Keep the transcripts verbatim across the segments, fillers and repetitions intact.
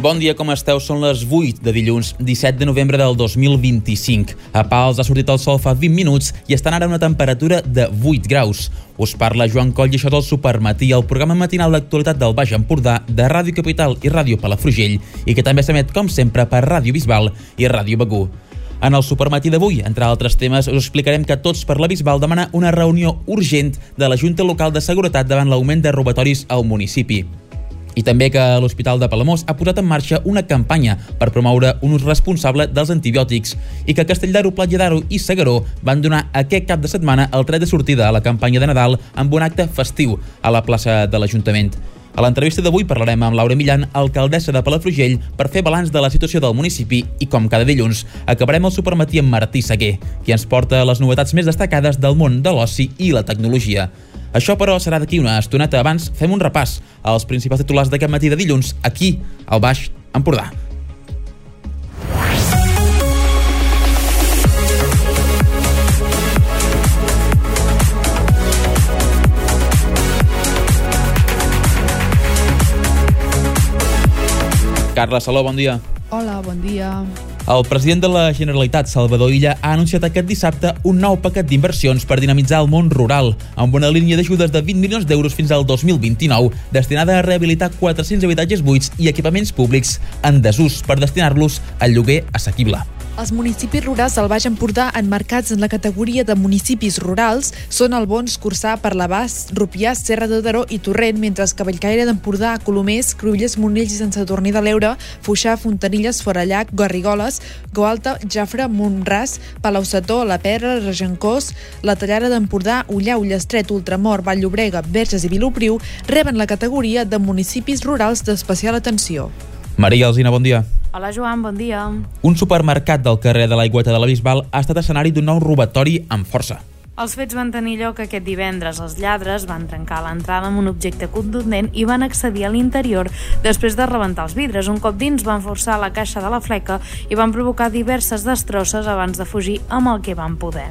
Bon dia, com esteu? Són les vuit de dilluns, disset de novembre del dos mil vint-i-cinc. A Pals ha sortit el sol fa vint minuts i estan ara a una temperatura de vuit graus. Us parla Joan Coll i això és el Supermatí, el programa matinal d'actualitat del Baix Empordà, de Ràdio Capital i Ràdio Palafrugell, i que també s'emet, com sempre, per Ràdio Bisbal i Ràdio Begur. En el Supermatí d'avui, entre altres temes, us explicarem que Tots per la Bisbal demana una reunió urgent de la Junta Local de Seguretat davant l'augment de robatoris al municipi. I també que l'Hospital de Palamós ha posat en marxa una campanya per promoure un ús responsable dels antibiòtics i que Castelldaro, Platja d'Aro i S'Agaró van donar aquest cap de setmana el tret de sortida a la campanya de Nadal amb un acte festiu a la plaça de l'Ajuntament. A l'entrevista d'avui parlarem amb Laura Millan, alcaldessa de Palafrugell, per fer balanç de la situació del municipi i, com cada dilluns, acabarem el Supermatí amb Martí Seguer, qui ens porta les novetats més destacades del món de l'oci i la tecnologia. Això, però, serà d'aquí una estoneta. Abans, fem un repàs als principals titulars d'aquest matí de dilluns, aquí, al Baix Empordà. Carla Saló, bon dia. Hola, bon dia. El president de la Generalitat, Salvador Illa, ha anunciat aquest dissabte un nou paquet d'inversions per dinamitzar el món rural, amb una línia d'ajudes de vint milions d'euros fins al dos mil vint-i-nou, destinada a rehabilitar quatre-cents habitatges buits i equipaments públics en desús per destinar-los al lloguer assequible. Els municipis rurals del Baix Empordà, enmarcats en la categoria de municipis rurals, són Albons, Corçà, Parlavàs, Rupià, Serra de Daró i Torrent, mentre que Bellcaire d'Empordà, Colomers, Cruïlles, Monells i Sant Sadurní de l'Eure, Foixà, Fontanilles, Forallac, Garrigoles, Goalta, Jafre, Montràs, Palau-Setó, La Pedra, Regencós, la Tallada d'Empordà, Ullà, Ullestret, Ultramort, Vall-llobrega, Verges i Vilopriu reben la categoria de municipis rurals d'especial atenció. Maria Alsina, bon dia. Hola Joan, bon dia. Un supermercat del carrer de l'Aigüeta de la Bisbal ha estat escenari d'un nou robatori amb força. Els fets van tenir lloc aquest divendres. Els lladres van trencar l'entrada amb un objecte contundent i van accedir a l'interior després de rebentar els vidres. Un cop dins van forçar la caixa de la fleca i van provocar diverses destrosses abans de fugir amb el que van poder.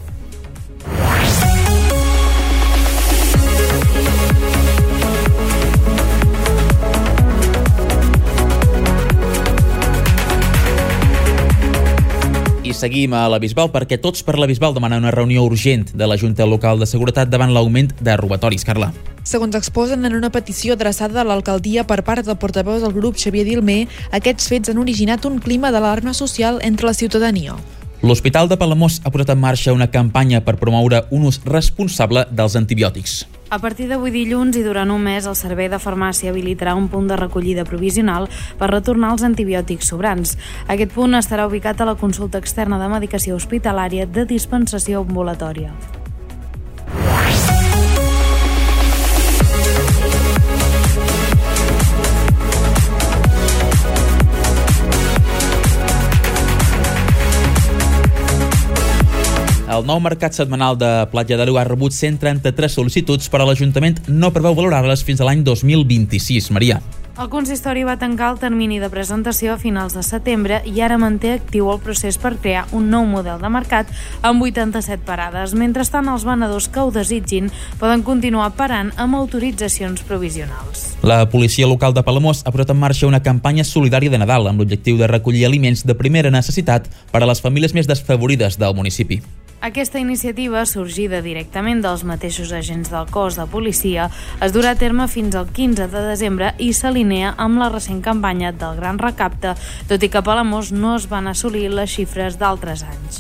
I seguim a la Bisbal perquè Tots per la Bisbal demanen una reunió urgent de la Junta Local de Seguretat davant l'augment de robatoris. Carla. Segons exposen en una petició adreçada a l'alcaldia per part del portaveu del grup, Xavier Dilmé, aquests fets han originat un clima d'alarma social entre la ciutadania. L'Hospital de Palamós ha posat en marxa una campanya per promoure un ús responsable dels antibiòtics. A partir d'avui dilluns i durant un mes, el Servei de Farmàcia habilitarà un punt de recollida provisional per retornar els antibiòtics sobrants. Aquest punt estarà ubicat a la consulta externa de medicació hospitalària de dispensació ambulatòria. El nou mercat setmanal de Platja d'Aro ha rebut cent trenta-tres sol·licituds, però l'Ajuntament no preveu valorar-les fins a l'any dos mil vint-i-sis. Maria. El consistori va tancar el termini de presentació a finals de setembre i ara manté actiu el procés per crear un nou model de mercat amb vuitanta-set parades. Mentrestant, els venedors que ho desitgin poden continuar parant amb autoritzacions provisionals. La policia local de Palamós ha posat en marxa una campanya solidària de Nadal amb l'objectiu de recollir aliments de primera necessitat per a les famílies més desfavorides del municipi. Aquesta iniciativa, sorgida directament dels mateixos agents del cos de policia, es durà a terme fins al quinze de desembre i s'alinea amb la recent campanya del Gran Recapte, tot i que a Palamós no es van assolir les xifres d'altres anys.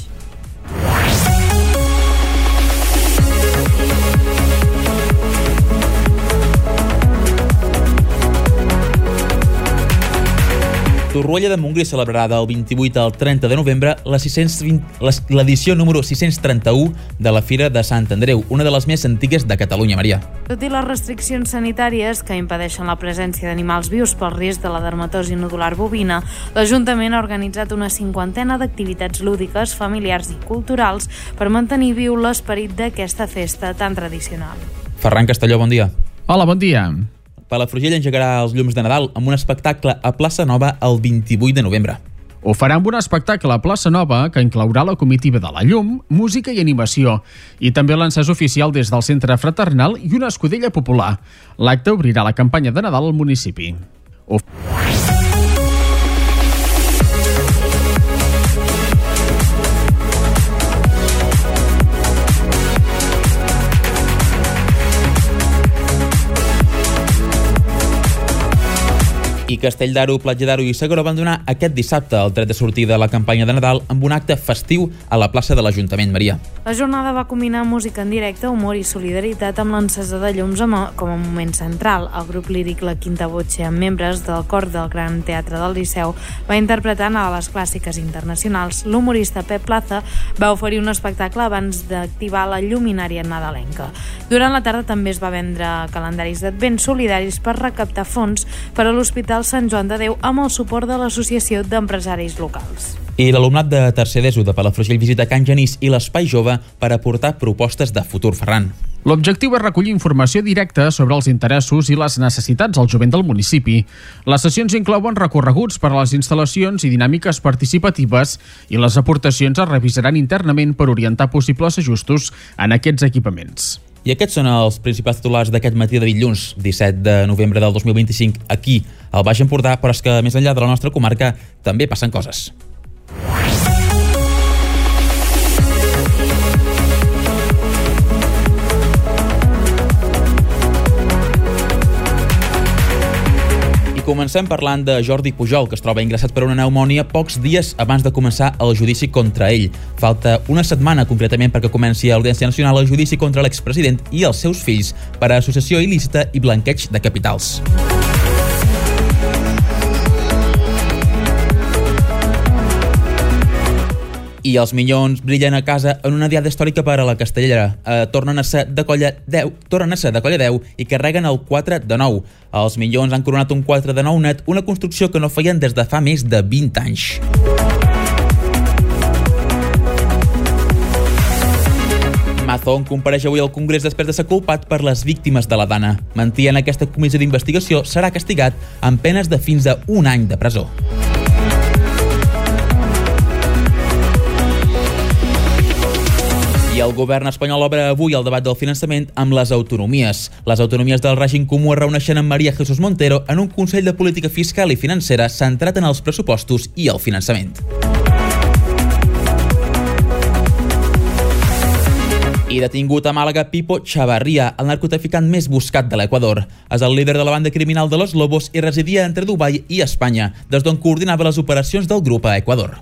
Torroella de Montgrí celebrarà del vint-i-vuit al trenta de novembre l'edició número sis-cents trenta-u de la Fira de Sant Andreu, una de les més antigues de Catalunya, Maria. Tot i les restriccions sanitàries que impedeixen la presència d'animals vius pel risc de la dermatosi nodular bovina, l'Ajuntament ha organitzat una cinquantena d'activitats lúdiques, familiars i culturals per mantenir viu l'esperit d'aquesta festa tan tradicional. Ferran Castelló, bon dia. Hola, bon dia. Palafrugell engegarà els llums de Nadal amb un espectacle a Plaça Nova el vint-i-vuit de novembre. Ho farà amb un espectacle a Plaça Nova que inclourà la comitiva de la llum, música i animació, i també l'encès oficial des del Centre Fraternal i una escudella popular. L'acte obrirà la campanya de Nadal al municipi. Uf. I Castell d'Aro, Platja d'Aro i Segura van donar aquest dissabte el tret de sortida de la campanya de Nadal amb un acte festiu a la plaça de l'Ajuntament, Maria. La jornada va combinar música en directe, humor i solidaritat amb l'encesa de llums com a moment central. El grup líric La Quinta Voce, amb membres del cor del Gran Teatre del Liceu, va interpretar a les clàssiques internacionals. L'humorista Pep Plaza va oferir un espectacle abans d'activar la lluminària nadalenca. Durant la tarda també es va vendre calendaris d'advent solidaris per recaptar fons per a l'Hospital Sant Joan de Déu amb el suport de l'Associació d'Empresaris Locals. I l'alumnat de tercer d'ESO de Palafrugell visita Can Genís i l'Espai Jove per aportar propostes de futur. Ferran. L'objectiu és recollir informació directa sobre els interessos i les necessitats del jovent del municipi. Les sessions inclouen recorreguts per a les instal·lacions i dinàmiques participatives i les aportacions es revisaran internament per orientar possibles ajustos en aquests equipaments. I aquests són els principals titulars d'aquest matí de dilluns, disset de novembre del dos mil vint-i-cinc, aquí, al Baix Empordà, però és que més enllà de la nostra comarca també passen coses. Comencem parlant de Jordi Pujol, que es troba ingressat per una pneumònia pocs dies abans de començar el judici contra ell. Falta una setmana, concretament, perquè comenci a l'Audiència Nacional el judici contra l'expresident i els seus fills per a associació il·lícita i blanqueig de capitals. I els Minyons brillen a casa en una diada històrica per a la Castellera. Eh, tornen a ser de colla deu, tornen a ser de colla deu i carreguen el quatre de nou. Els Minyons han coronat un quatre de nou net, una construcció que no feien des de fa més de vint anys. Mazón compareix avui al Congrés després de ser culpat per les víctimes de la Dana. Mentir en aquesta comissió d'investigació serà castigat amb penes de fins a un any de presó. I el govern espanyol obre avui el debat del finançament amb les autonomies. Les autonomies del règim comú es reuneixen amb María Jesús Montero en un Consell de Política Fiscal i Financera centrat en els pressupostos i el finançament. I detingut a Màlaga Pipo Chavarria, el narcotraficant més buscat de l'Equador. És el líder de la banda criminal de Los Lobos i residia entre Dubai i Espanya, des d'on coordinava les operacions del grup a Equador.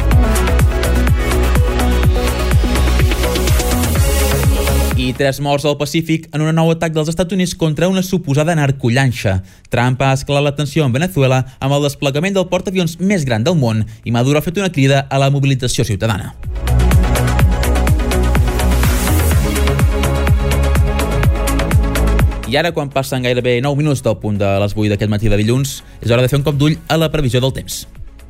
I tres morts al Pacífic en un nou atac dels Estats Units contra una suposada narcollanxa. Trump ha escalat la tensió en Venezuela amb el desplegament del portaavions més gran del món i Maduro ha fet una crida a la mobilització ciutadana. I ara, quan passen gairebé nou minuts del punt de les vuit d'aquest matí de dilluns, és hora de fer un cop d'ull a la previsió del temps.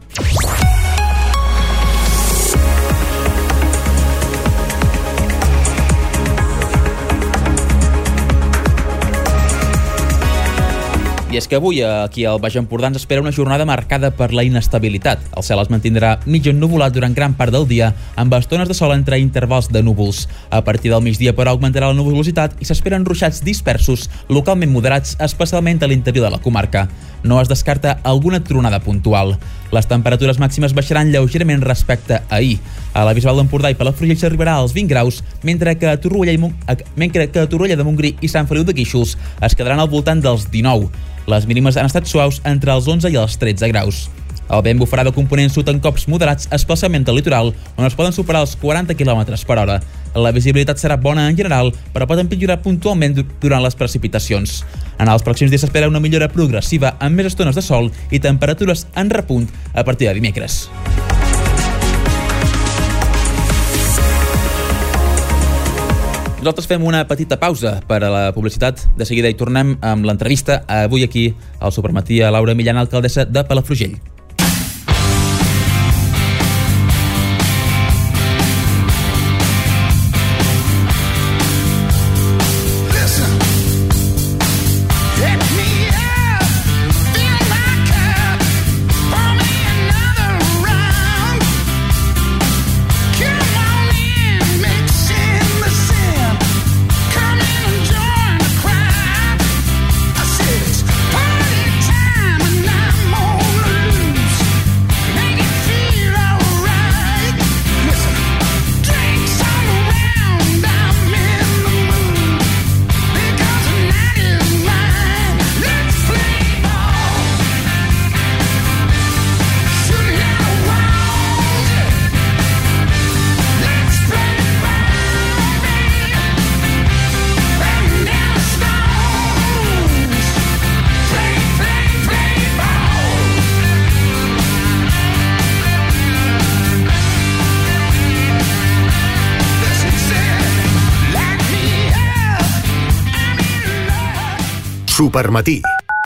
I és que avui aquí al Baix Empordà ens espera una jornada marcada per la inestabilitat. El cel es mantindrà mig ennuvolat durant gran part del dia, amb estones de sol entre intervals de núvols. A partir del migdia, però, augmentarà la nuvolositat i s'esperen ruixats dispersos, localment moderats, especialment a l'interior de la comarca. No es descarta alguna tronada puntual. Les temperatures màximes baixaran lleugerament respecte a ahir. A la Bisbal d'Empordà i Palafrugell s'arribarà als vint graus, mentre que a Torroella, i Mon... mentre que a Torroella de Montgrí i Sant Feliu de Guíxols es quedaran al voltant dels dinou. Les mínimes han estat suaus entre els onze i els tretze graus. El vent bufarà de component sud en cops moderats, especialment al litoral, on es poden superar els quaranta quilòmetres per hora. La visibilitat serà bona en general, però pot empitjorar puntualment durant les precipitacions. En els pròxims dies s'espera una millora progressiva amb més estones de sol i temperatures en repunt a partir de dimecres. Nosaltres fem una petita pausa per a la publicitat. De seguida hi tornem amb l'entrevista avui aquí al Supermatí a Laura Millán, alcaldessa de Palafrugell. Supermatí.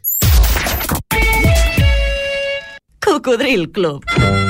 Cocodril Club.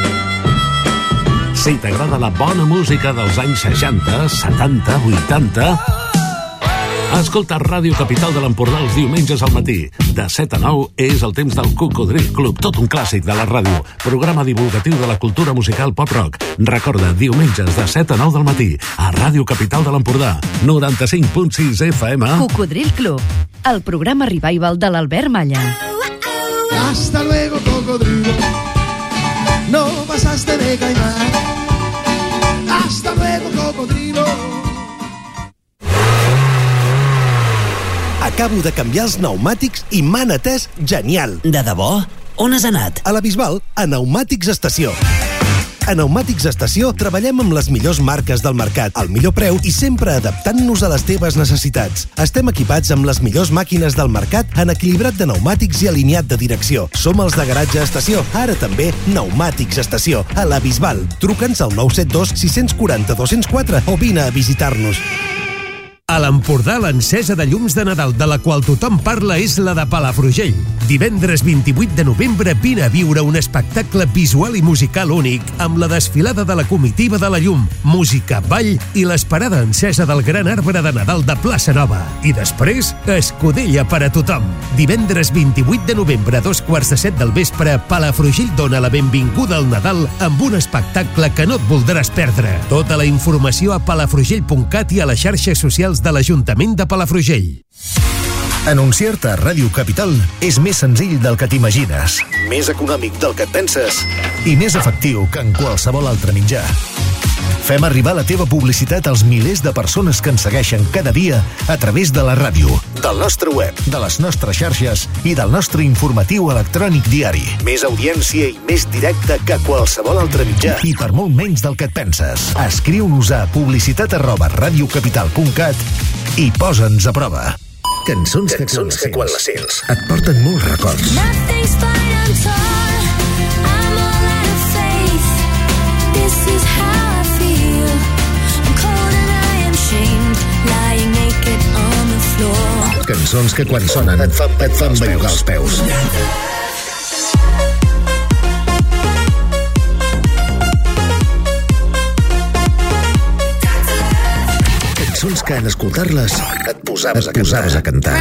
Si t'agrada la bona música dels anys seixanta, setanta, vuitanta... Escolta Ràdio Capital de l'Empordà els diumenges al matí. De set a nou és el temps del Cocodril Club, tot un clàssic de la ràdio. Programa divulgatiu de la cultura musical pop-rock. Recorda, diumenges de set a nou del matí, a Ràdio Capital de l'Empordà, noranta-cinc punt sis F M. Cocodril Club, el programa revival de l'Albert Malla. Hasta luego, cocodrilo. No pasaste de caimán. Hasta luego, cocodrilo. Acabo de canviar els pneumàtics i m'han atès genial. De debò? On has anat? A la Bisbal, a Pneumàtics Estació. A Pneumàtics Estació treballem amb les millors marques del mercat, al millor preu i sempre adaptant-nos a les teves necessitats. Estem equipats amb les millors màquines del mercat en equilibrat de pneumàtics i alineat de direcció. Som els de Garatge Estació, ara també Pneumàtics Estació, a la Bisbal. Truca'ns al nou set dos sis quatre zero dos zero quatre o vine a visitar-nos. A l'Empordà, l'encesa de llums de Nadal de la qual tothom parla és la de Palafrugell. Divendres vint-i-vuit de novembre vine a viure un espectacle visual i musical únic amb la desfilada de la comitiva de la llum, música, ball i l'esperada encesa del gran arbre de Nadal de Plaça Nova. I després, escudella per a tothom. Divendres vint-i-vuit de novembre a dos quarts de set del vespre, Palafrugell dona la benvinguda al Nadal amb un espectacle que no et voldràs perdre. Tota la informació a palafrugell punt cat i a les xarxes socials de l'Ajuntament de Palafrugell. Anunciar-te a Ràdio Capital és més senzill del que t'imagines, més econòmic del que et penses i més efectiu que en qualsevol altre mitjà. Fem arribar la teva publicitat als milers de persones que ens segueixen cada dia a través de la ràdio, del nostre web, de les nostres xarxes i del nostre informatiu electrònic diari. Més audiència i més directe que qualsevol altre mitjà i per molt menys del que et penses. Escriu-nos a publicitat arroba radiocapital punt cat i posa'ns a prova. Cançons, Cançons que, que quan les sents et porten molts records. Cançons que quan sonen et fan, et fan bellugar els peus. Cançons que en escoltar-les et posaves, et posaves a cantar.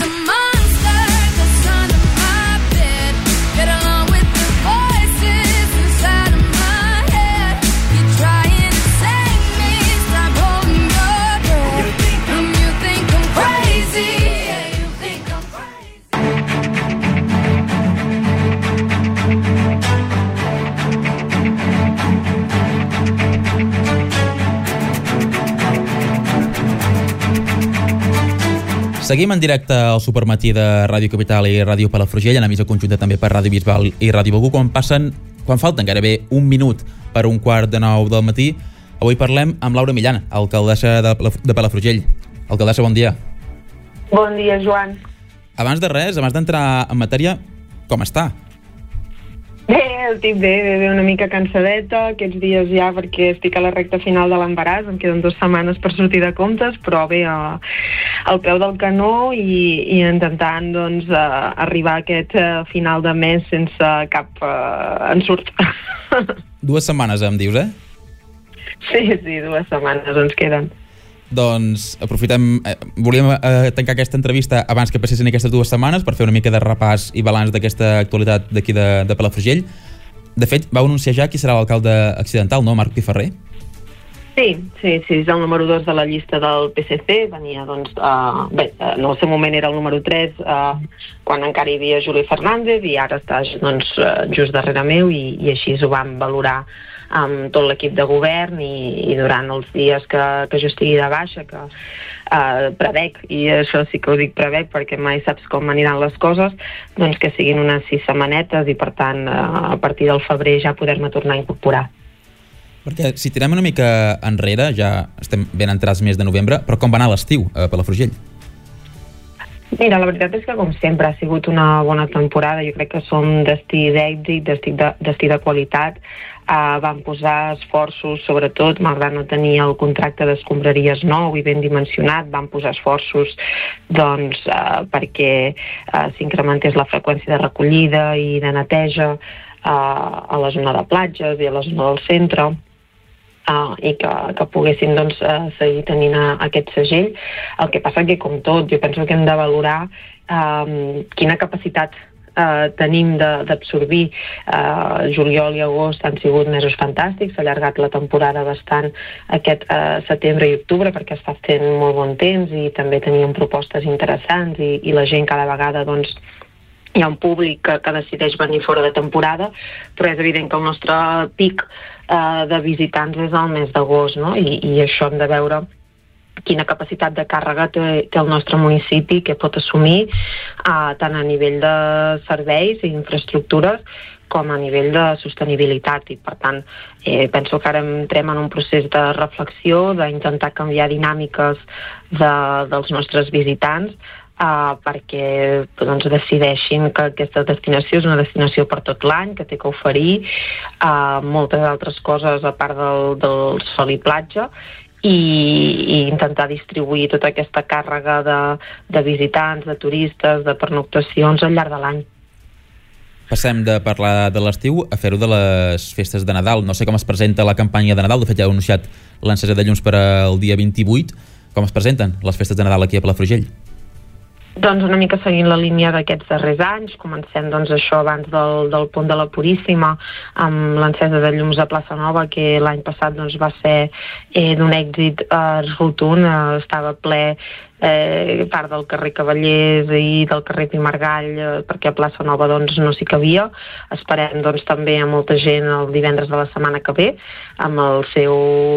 Seguim en directe al Supermatí de Ràdio Capital i Ràdio Palafrugell, en emissora conjunta també per Ràdio Bisbal i Ràdio Begur. Quan passen, quan falten gairebé un minut per un quart de nou del matí, avui parlem amb Laura Millán, alcaldessa de Palafrugell. Alcaldessa, bon dia. Bon dia, Joan. Abans de res, abans d'entrar en matèria, com està? Bé, el tip bé, bé, bé, una mica cansadeta aquests dies ja perquè estic a la recta final de l'embaràs, em queden dues setmanes per sortir de comptes, però bé, a, al peu del canó i, i intentant doncs, a, arribar a aquest a, final de mes sense cap uh, ensurt. Dues setmanes em dius, eh? Sí, sí, dues setmanes ens queden. Doncs aprofitem, eh, volíem eh, tancar aquesta entrevista abans que passessin aquestes dues setmanes per fer una mica de repàs i balanç d'aquesta actualitat d'aquí de, de Palafrugell. De fet, vau anunciar ja qui serà l'alcalde accidental, no? Marc Piferrer? Sí, sí, sí, és el número dos de la llista del P S C, venia, doncs, uh, bé, en el seu moment era el número tres, uh, quan encara hi havia Juli Fernández, i ara està, doncs, uh, just darrere meu, i, i així ho vam valorar amb tot l'equip de govern i, i durant els dies que, que jo estigui de baixa, que uh, prevec, i això sí que ho dic prevec perquè mai saps com aniran les coses, doncs que siguin unes sis setmanetes i per tant uh, a partir del febrer ja poder-me tornar a incorporar. Perquè si tirem una mica enrere, ja estem ben entrats mes de novembre, però com va anar l'estiu a Palafrugell? Mira, la veritat és que com sempre ha sigut una bona temporada. Jo crec que som destí d'èxit, destí de, destí de qualitat. Uh, vam posar esforços, sobretot, malgrat no tenir el contracte d'escombraries nou i ben dimensionat, vam posar esforços doncs, uh, perquè uh, s'incrementés la freqüència de recollida i de neteja uh, a la zona de platges i a la zona del centre. Uh, i que, que poguessin doncs, uh, seguir tenint uh, aquest segell. El que passa que, com tot, jo penso que hem de valorar uh, quina capacitat uh, tenim d'absorbir. Uh, juliol i agost han sigut mesos fantàstics, s'ha allargat la temporada bastant aquest uh, setembre i octubre perquè està fent molt bon temps i també teníem propostes interessants i, i la gent cada vegada doncs, hi ha un públic que, que decideix venir fora de temporada, però és evident que el nostre pic eh, de visitants és el mes d'agost, no? I, i això hem de veure quina capacitat de càrrega té, té el nostre municipi, que pot assumir eh, tant a nivell de serveis i infraestructures com a nivell de sostenibilitat. I, per tant, eh, penso que ara entrem en un procés de reflexió, d'intentar canviar dinàmiques de, dels nostres visitants, Uh, perquè doncs, decideixin que aquesta destinació és una destinació per tot l'any, que té que oferir uh, moltes altres coses a part del, del sol i platja i, i intentar distribuir tota aquesta càrrega de, de visitants, de turistes, de pernoctacions al llarg de l'any. Passem de parlar de l'estiu a fer-ho de les festes de Nadal. No sé com es presenta la campanya de Nadal, de fet ja heu anunciat l'encesa de llums per al dia vint-i-vuit. Com es presenten les festes de Nadal aquí a Palafrugell? Doncs una mica seguint la línia d'aquests darrers anys. Comencem doncs això abans del, del Pont de la Puríssima amb l'encesa de llums a Plaça Nova, que l'any passat doncs, va ser eh, d'un èxit eh, rotund, eh, estava ple eh, part del carrer Cavallers i del carrer Pimargall, eh, perquè a Plaça Nova doncs, no s'hi cabia. Esperem doncs, també a molta gent el divendres de la setmana que ve amb el seu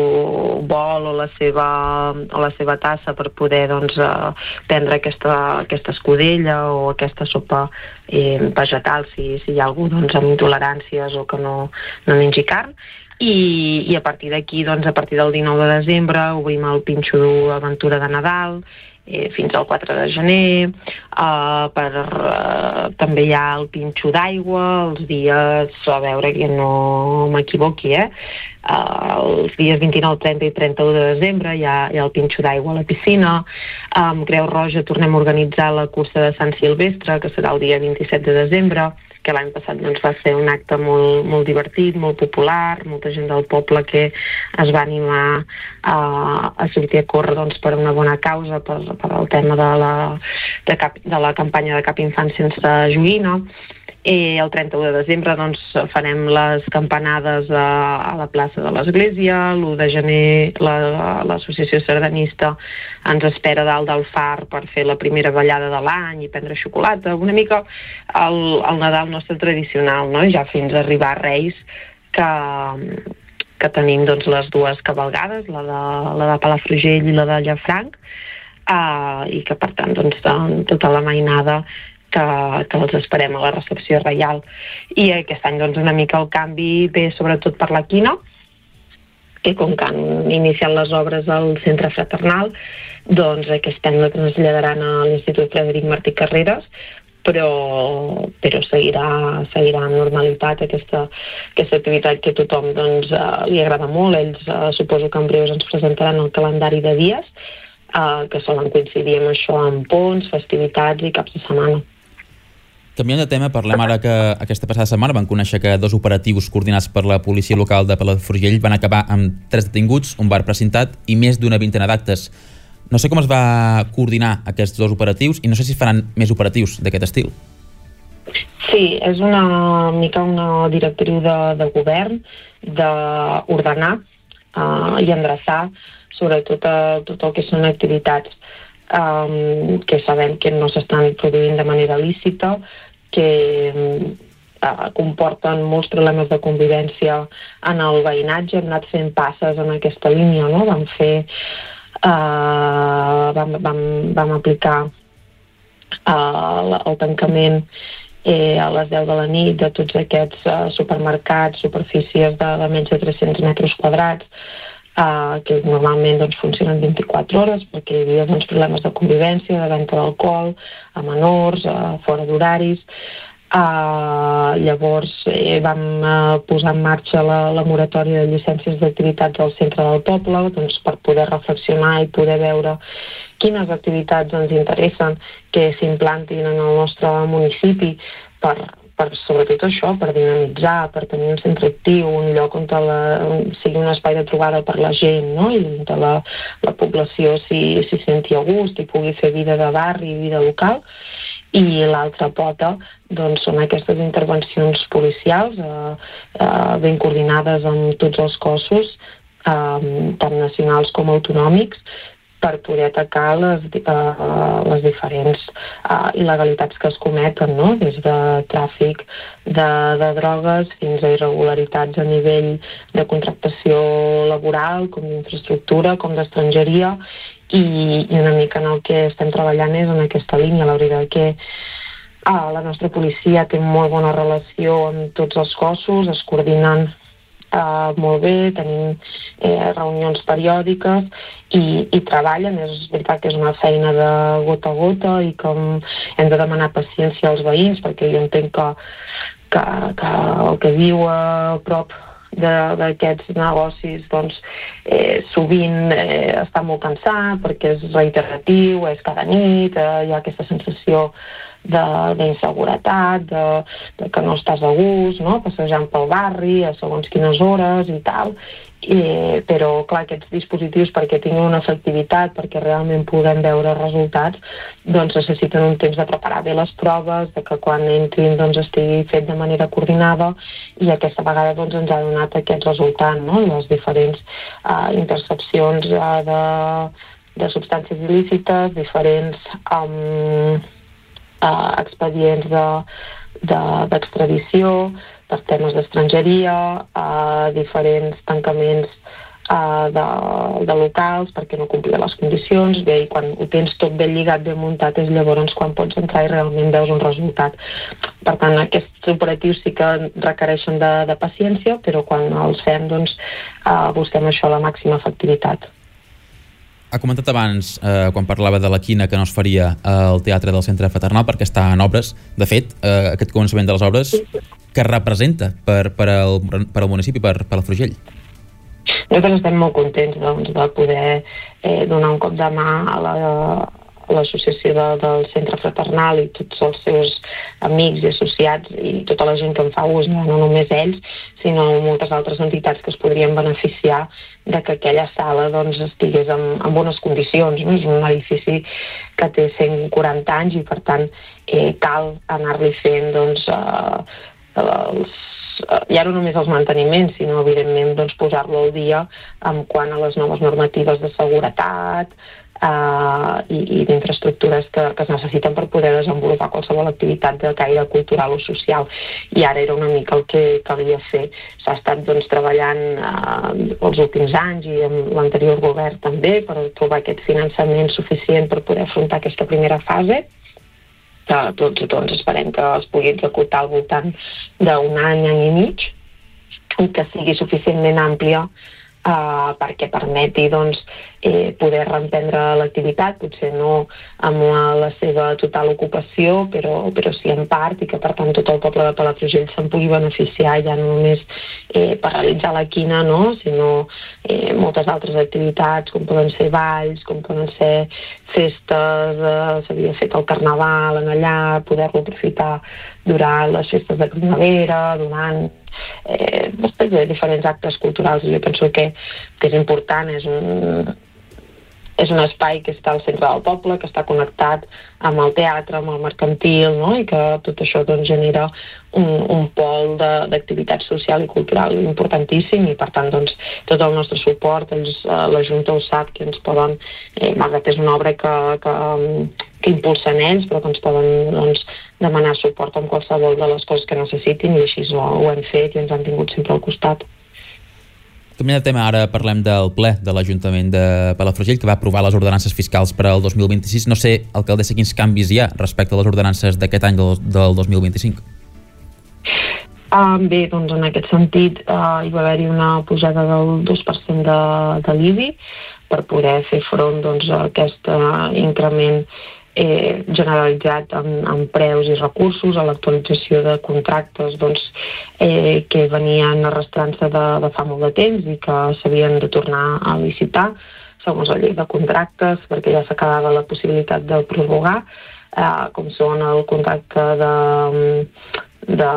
bol o la seva, o la seva tassa per poder doncs, eh, prendre aquesta, aquesta escudella o aquesta sopa eh, vegetal si, si hi ha algú doncs, amb intoleràncies o que no, no mengi carn. I, i a partir d'aquí, doncs, a partir del dinou de desembre, obrim el Pinxo d'Aventura de Nadal, eh, fins al quatre de gener, eh, per, eh, també hi ha el Pinxo d'aigua, els dies, a veure que no m'equivoqui, eh? Uh, els dies vint-i-nou, trenta i trenta-u de desembre hi ha, hi ha el Pinxo d'aigua a la piscina. Amb Creu Roja tornem a organitzar la cursa de Sant Silvestre, que serà el dia vint-i-set de desembre, que l'any passat doncs, va ser un acte molt, molt divertit, molt popular, molta gent del poble que es va animar a, a sortir a córrer doncs, per una bona causa, per, per el tema de la, de, cap, de la campanya de Cap Infant Sense Joguina. I el trenta-u de desembre doncs, farem les campanades a, a la plaça de l'Església. L'u de gener l'Associació Sardanista ens espera dalt del far per fer la primera ballada de l'any i prendre xocolata. Una mica el, el Nadal nostre tradicional, no? Ja fins a arribar a Reis, que, que tenim doncs, les dues cavalgades, la de, la de Palafrugell i la de Llafranc, uh, i que per tant doncs, tota la mainada que, que els esperem a la recepció reial. I aquest any doncs, una mica el canvi ve sobretot per la quina, que com que han iniciat les obres al centre fraternal, doncs aquest any la traslladaran a l'Institut Frederic Martí Carreras, però, però seguirà, seguirà en normalitat aquesta, aquesta activitat que a tothom doncs, uh, li agrada molt. Ells uh, suposo que en breus ens presentaran el calendari de dies, uh, que solen coincidir amb això, amb ponts, festivitats i caps de setmana. Canviant de tema, parlem ara que aquesta passada setmana van conèixer que dos operatius coordinats per la policia local de Palafrugell van acabar amb tres detinguts, un bar precintat i més d'una vintena d'actes. No sé com es va coordinar aquests dos operatius i no sé si faran més operatius d'aquest estil. Sí, és una mica una directriu de, de govern d'ordenar uh, i endreçar sobretot a tot el que són activitats Um, que sabem que no s'estan produint de manera lícita, que uh, comporten molts problemes de convivència en el veïnatge. Hem anat fent passes en aquesta línia, no? Vam fer uh, vam, vam, vam aplicar uh, el tancament eh, a les deu de la nit de tots aquests uh, supermercats, superfícies de, de menys de tres-cents metres quadrats, Uh, que normalment doncs, funcionen vint-i-quatre hores perquè hi havia doncs, problemes de convivència, de venda d'alcohol a menors, uh, fora d'horaris. Uh, llavors eh, vam uh, posar en marxa la, la moratòria de llicències d'activitats al centre del poble, doncs, per poder reflexionar i poder veure quines activitats ens interessen que s'implantin en el nostre municipi per per, sobretot això, per dinamitzar, per tenir un centre actiu, un lloc on la, sigui un espai de trobada per la gent, no? I on la, la població s'hi si senti a gust i pugui fer vida de barri i vida local. I l'altra pota doncs, són aquestes intervencions policials eh, eh, ben coordinades amb tots els cossos, eh, tant nacionals com autonòmics, per poder atacar les, uh, les diferents uh, il·legalitats que es cometen, no? Des de tràfic de, de drogues fins a irregularitats a nivell de contractació laboral, com d'infraestructura, com d'estrangeria, i, i una mica en el que estem treballant és en aquesta línia. La veritat que uh, la nostra policia té molt bona relació amb tots els cossos, es coordinen Uh, molt bé, tenim eh, reunions periòdiques i, i treballen. És veritat que és una feina de gota a gota i que hem de demanar paciència als veïns, perquè jo entenc que, que, que el que viu a prop d'aquests negocis doncs, eh, sovint eh, està molt cansat perquè és reiteratiu, és cada nit, eh, hi ha aquesta sensació d'inseguretat, de, de que no estàs a gust, no? Passejant pel barri a segons quines hores i tal, I, però clar, aquests dispositius perquè tinguin una efectivitat, perquè realment puguem veure resultats, doncs necessiten un temps de preparar bé les proves, de que quan entrin doncs estigui fet de manera coordinada, i aquesta vegada doncs ens ha donat aquest resultat, no? Les diferents uh, intercepcions uh, de, de substàncies il·lícites, diferents um, Uh, expedients d'extradició de, de, per temes d'estrangeria, uh, diferents tancaments uh, de, de locals perquè no complia les condicions. Bé, i quan ho tens tot ben lligat, ben muntat, és llavors quan pots entrar i realment veus un resultat. Per tant, aquests operatius sí que requereixen de, de paciència, però quan els fem doncs, uh, busquem això, la màxima efectivitat. Ha comentat abans, eh, quan parlava de la quina que no es faria al Teatre del Centre Fraternal perquè està en obres. De fet, eh, aquest començament de les obres, què representa per, per, al, per al municipi, per, per Palafrugell? Nosaltres estem molt contents doncs, de poder eh, donar un cop de mà a la, a l'associació de, del Centre Fraternal i tots els seus amics i associats i tota la gent que en fa ús, no, no només ells, sinó moltes altres entitats que es podrien beneficiar de que aquella sala doncs, estigués en, en bones condicions. No? És un edifici que té cent quaranta anys i, per tant, eh, cal anar-li fent doncs, eh, els, eh, ja no només els manteniments, sinó, evidentment, doncs, posar-lo al dia en quant a les noves normatives de seguretat, Uh, i, i d'infraestructures que, que es necessiten per poder desenvolupar qualsevol activitat de caire cultural o social. I ara era una mica el que calia fer. S'ha estat doncs, treballant uh, els últims anys i amb l'anterior govern també per trobar aquest finançament suficient per poder afrontar aquesta primera fase. Uh, tots doncs, esperem que es pugui executar al voltant d'un any, any i mig, i que sigui suficientment àmplia Uh, perquè permeti doncs, eh, poder reemprendre l'activitat, potser no amb la, la seva total ocupació, però, però sí en part, i que per tant tot el poble de Palafrugell se'n pugui beneficiar, ja no només eh, per realitzar la quina, no? Sinó eh, moltes altres activitats, com poden ser balls, com poden ser festes, eh, s'havia fet el carnaval en allà, poder-lo aprofitar durant les festes de primavera, durant Eh, després de diferents actes culturals. Jo penso que, que és important, és un, és un espai que està al centre del poble, que està connectat amb el teatre, amb el mercantil, no? I que tot això doncs, genera un, un pol d'activitat social i cultural importantíssim, i per tant doncs, tot el nostre suport, ells, eh, la Junta ho sap, que ens poden, eh, malgrat és una obra que, que, que impulsen ells, però que ens poden doncs, demanar suport amb qualsevol de les coses que necessitin, i així ho, ho hem fet i ens han tingut sempre al costat. Canviant de tema, ara parlem del ple de l'Ajuntament de Palafrugell, que va aprovar les ordenances fiscals per al dos mil vint-i-sis. No sé, alcaldessa, quins canvis hi ha respecte a les ordenances d'aquest any del, del dos mil vint-i-cinc? Uh, bé, doncs en aquest sentit uh, hi va haver-hi una pujada del dos per cent de, de l'I B I per poder fer front doncs, a aquest uh, increment eh, generalitzat en, en preus i recursos, a l'actualització de contractes doncs, eh, que venien arrastrant-se de, de fa molt de temps i que s'havien de tornar a licitar segons la llei de contractes, perquè ja s'acabava la possibilitat de prorrogar, eh, com són el contracte de, de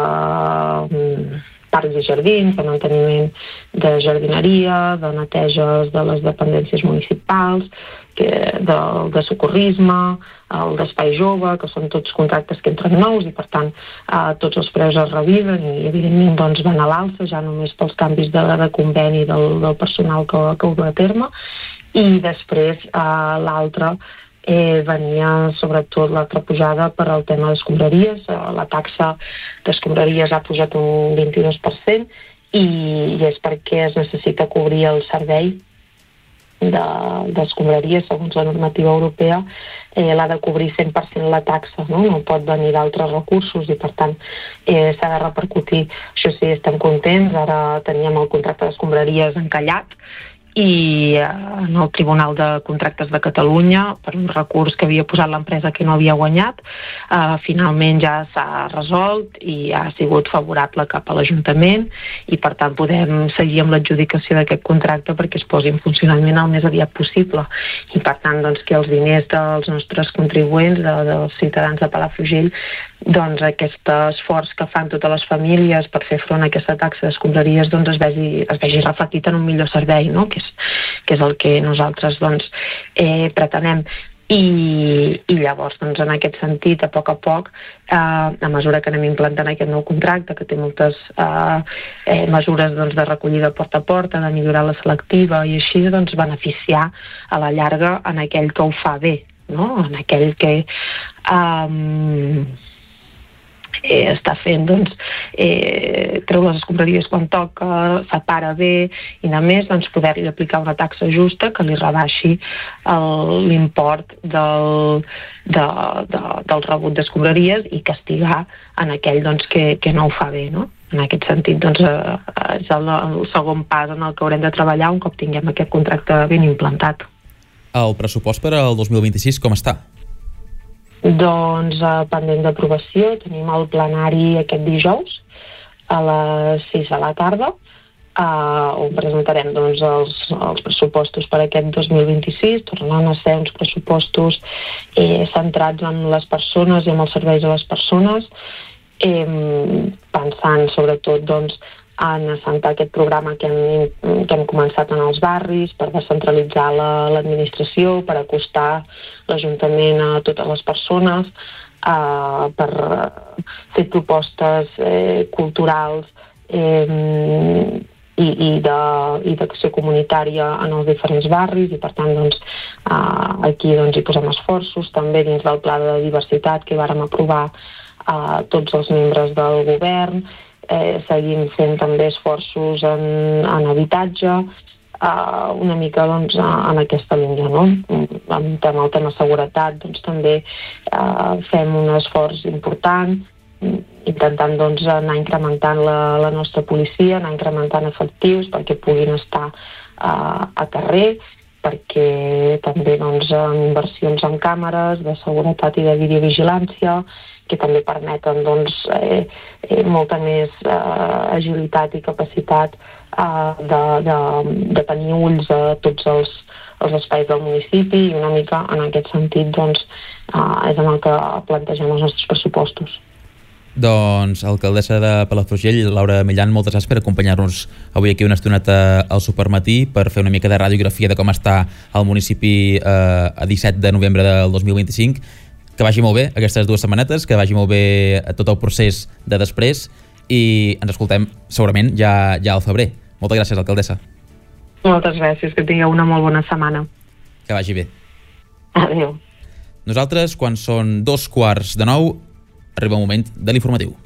parcs i jardins, de manteniment de jardineria, de neteges de les dependències municipals, que, de, de socorrisme, el d'espai jove, que són tots contractes que entren nous i per tant eh, tots els preus es revisen i evidentment doncs, van a l'alça, ja només pels canvis de, de conveni del, del personal que, que ho du a terme. I després eh, l'altre eh, venia sobretot l'altra pujada per al tema d'escombraries. Eh, la taxa d'escombraries ha pujat un vint-i-dos per cent i, i és perquè es necessita cobrir el servei d'escombraries, de, segons la normativa europea, eh, l'ha de cobrir cent per cent la taxa, no? No pot venir d'altres recursos i per tant eh, s'ha de repercutir. Això sí, estem contents, ara teníem el contracte d'escombraries encallat i en el Tribunal de Contractes de Catalunya, per un recurs que havia posat l'empresa que no havia guanyat, eh, finalment ja s'ha resolt i ha sigut favorable cap a l'Ajuntament i per tant podem seguir amb l'adjudicació d'aquest contracte perquè es posi en funcionament el més aviat possible i per tant doncs, que els diners dels nostres contribuents, de, dels ciutadans de Palafrugell, doncs aquest esforç que fan totes les famílies per fer front a aquesta taxa d'escombraries doncs es vegi, es vegi reflectit en un millor servei, no? que, és, que és el que nosaltres doncs, eh, pretenem. I, i llavors, doncs, en aquest sentit, a poc a poc, eh, a mesura que anem implantant aquest nou contracte, que té moltes eh, eh, mesures doncs, de recollida porta a porta, de millorar la selectiva i així, doncs, beneficiar a la llarga en aquell que ho fa bé, no? En aquell que eh, Eh, està fent, doncs, eh, treu les escombraries quan toca, separa bé i a més doncs, poder-li aplicar una taxa justa que li rebaixi l'import del, de, de, del rebut d'escombraries i castigar en aquell doncs, que, que no ho fa bé, no? En aquest sentit, doncs, eh, és el, el segon pas en el que haurem de treballar un cop tinguem aquest contracte ben implantat. El pressupost per al dos mil vint-i-sis com està? Doncs eh, pendent d'aprovació, tenim el plenari aquest dijous a les sis de la tarda, eh, on presentarem doncs, els, els pressupostos per aquest dos mil vint-i-sis, tornant a ser uns pressupostos eh, centrats en les persones i en els serveis a les persones, eh, pensant sobretot doncs, en assentar aquest programa que hem, que hem començat en els barris per descentralitzar l'administració, la, per acostar l'Ajuntament a totes les persones, eh, per fer propostes eh, culturals eh, i, i d'acció comunitària en els diferents barris i per tant doncs, eh, aquí doncs, hi posem esforços també dins del pla de diversitat que vàrem aprovar eh, tots els membres del govern. Eh, seguim fent també esforços en, en habitatge, eh, una mica doncs, en aquesta línia, no? En tema, el tema seguretat doncs, també eh, fem un esforç important intentant doncs, anar incrementant la, la nostra policia, anar incrementant efectius perquè puguin estar eh, a carrer, perquè també doncs, amb inversions en càmeres de seguretat i de videovigilància que també permeten doncs, eh, eh, molta més eh, agilitat i capacitat eh, de, de, de tenir ulls a tots els, els espais del municipi i una mica en aquest sentit doncs, eh, és en el que plantegem els nostres pressupostos. Doncs, alcaldessa de Palafrugell, Laura Millan, moltes gràcies per acompanyar-nos avui aquí una estoneta al Supermatí per fer una mica de radiografia de com està el municipi eh, a disset de novembre del dos mil vint-i-cinc. Que vagi molt bé aquestes dues setmanetes, que vagi molt bé tot el procés de després i ens escoltem segurament ja, ja al febrer. Moltes gràcies, alcaldessa. Moltes gràcies, que tingueu una molt bona setmana. Que vagi bé. Adéu. Nosaltres, quan són dos quarts de nou, arriba un moment de l'informatiu.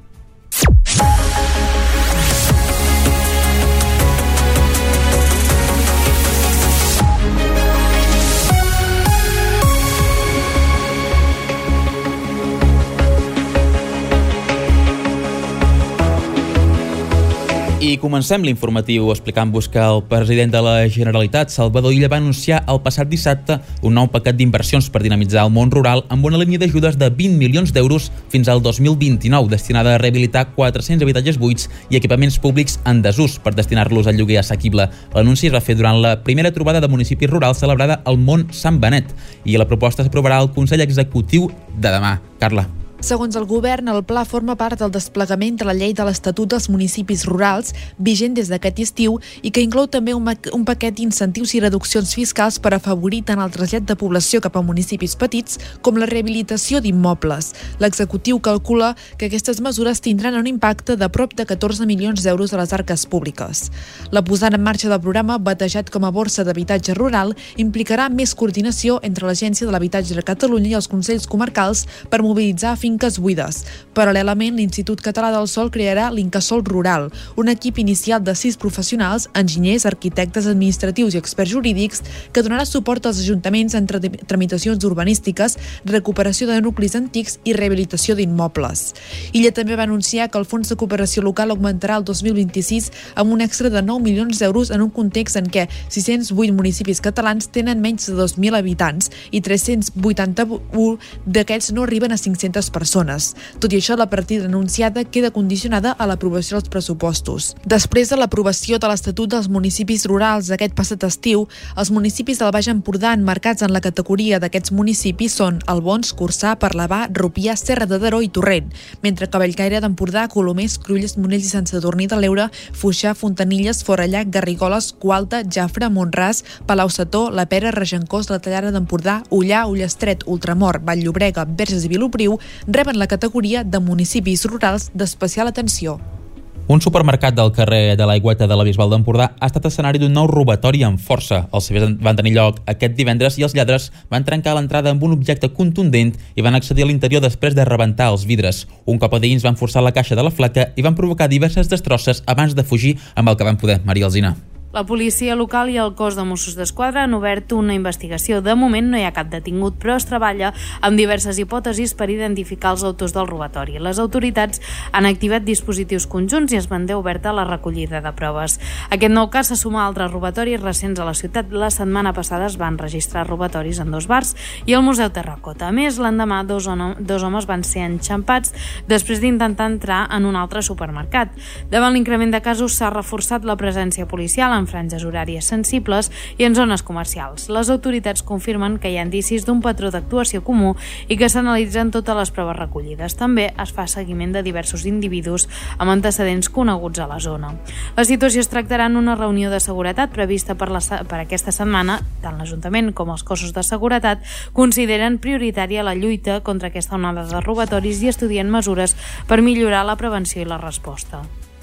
I comencem l'informatiu explicant-vos que el president de la Generalitat, Salvador Illa, va anunciar el passat dissabte un nou paquet d'inversions per dinamitzar el món rural amb una línia d'ajudes de vint milions d'euros fins al dos mil vint-i-nou, destinada a rehabilitar quatre-cents habitatges buits i equipaments públics en desús per destinar-los al lloguer assequible. L'anunci es va fer durant la primera trobada de municipis rurals celebrada al Mont Sant Benet i la proposta s'aprovarà al Consell Executiu de demà. Carla. Segons el govern, el pla forma part del desplegament de la llei de l'Estatut dels Municipis Rurals, vigent des d'aquest estiu, i que inclou també un, un paquet d'incentius i reduccions fiscals per afavorir tant el trasllat de població cap a municipis petits com la rehabilitació d'immobles. L'executiu calcula que aquestes mesures tindran un impacte de prop de catorze milions d'euros a les arques públiques. La posada en marxa del programa, batejat com a Borsa d'Habitatge Rural, implicarà més coordinació entre l'Agència de l'Habitatge de Catalunya i els Consells Comarcals per mobilitzar finques buides. Paral·lelament, l'Institut Català del Sòl crearà l'Incasòl Rural, un equip inicial de sis professionals, enginyers, arquitectes administratius i experts jurídics, que donarà suport als ajuntaments en tramitacions urbanístiques, recuperació de nuclis antics i rehabilitació d'immobles. Illa també va anunciar que el Fons de Cooperació Local augmentarà el dos mil vint-i-sis amb un extra de nou milions d'euros en un context en què sis-cents vuit municipis catalans tenen menys de dos mil habitants i tres-cents vuitanta-u d'aquests no arriben a cinc-centes persones. Tot i això, la partida anunciada queda condicionada a l'aprovació dels pressupostos. Després de l'aprovació de l'Estatut dels Municipis Rurals aquest passat estiu, els municipis del Baix Empordà emmarcats en la categoria d'aquests municipis són Albons, Corçà, Parlavà, Rupià, Serra de Daró i Torrent, mentre que Bellcaire d'Empordà, Colomers, Cruïlles, Monells i Sant Sadurní de l'Eure, Foixà, Fontanilles, Forallac, Garrigoles, Gualta, Jafre, Montràs, Palau-Setó, La Pera, Regencós, la Tallada d'Empordà, Ullà, Ullestret, Ultramort, Vall-llobrega, Verges i Vilopriu reben la categoria de municipis rurals d'especial atenció. Un supermercat del carrer de l'Aigüeta de la Bisbal d'Empordà ha estat escenari d'un nou robatori amb força. Els fets van tenir lloc aquest divendres i els lladres van trencar l'entrada amb un objecte contundent i van accedir a l'interior després de rebentar els vidres. Un cop a dins van forçar la caixa de la flaca i van provocar diverses destrosses abans de fugir amb el que van poder. Maria Alsina. La policia local i el cos de Mossos d'Esquadra han obert una investigació. De moment no hi ha cap detingut, però es treballa amb diverses hipòtesis per identificar els autors del robatori. Les autoritats han activat dispositius conjunts i es manté oberta la recollida de proves. Aquest nou cas se suma a altres robatoris recents a la ciutat. La setmana passada es van registrar robatoris en dos bars i al Museu Terracota. A més, l'endemà dos, dos homes van ser enxampats després d'intentar entrar en un altre supermercat. Davant l'increment de casos s'ha reforçat la presència policial en franges horàries sensibles i en zones comercials. Les autoritats confirmen que hi ha indicis d'un patró d'actuació comú i que s'analitzen totes les proves recollides. També es fa seguiment de diversos individus amb antecedents coneguts a la zona. La situació es tractarà en una reunió de seguretat prevista per, la, per aquesta setmana. Tant l'Ajuntament com els cossos de seguretat consideren prioritària la lluita contra aquesta onada de robatoris i estudien mesures per millorar la prevenció i la resposta.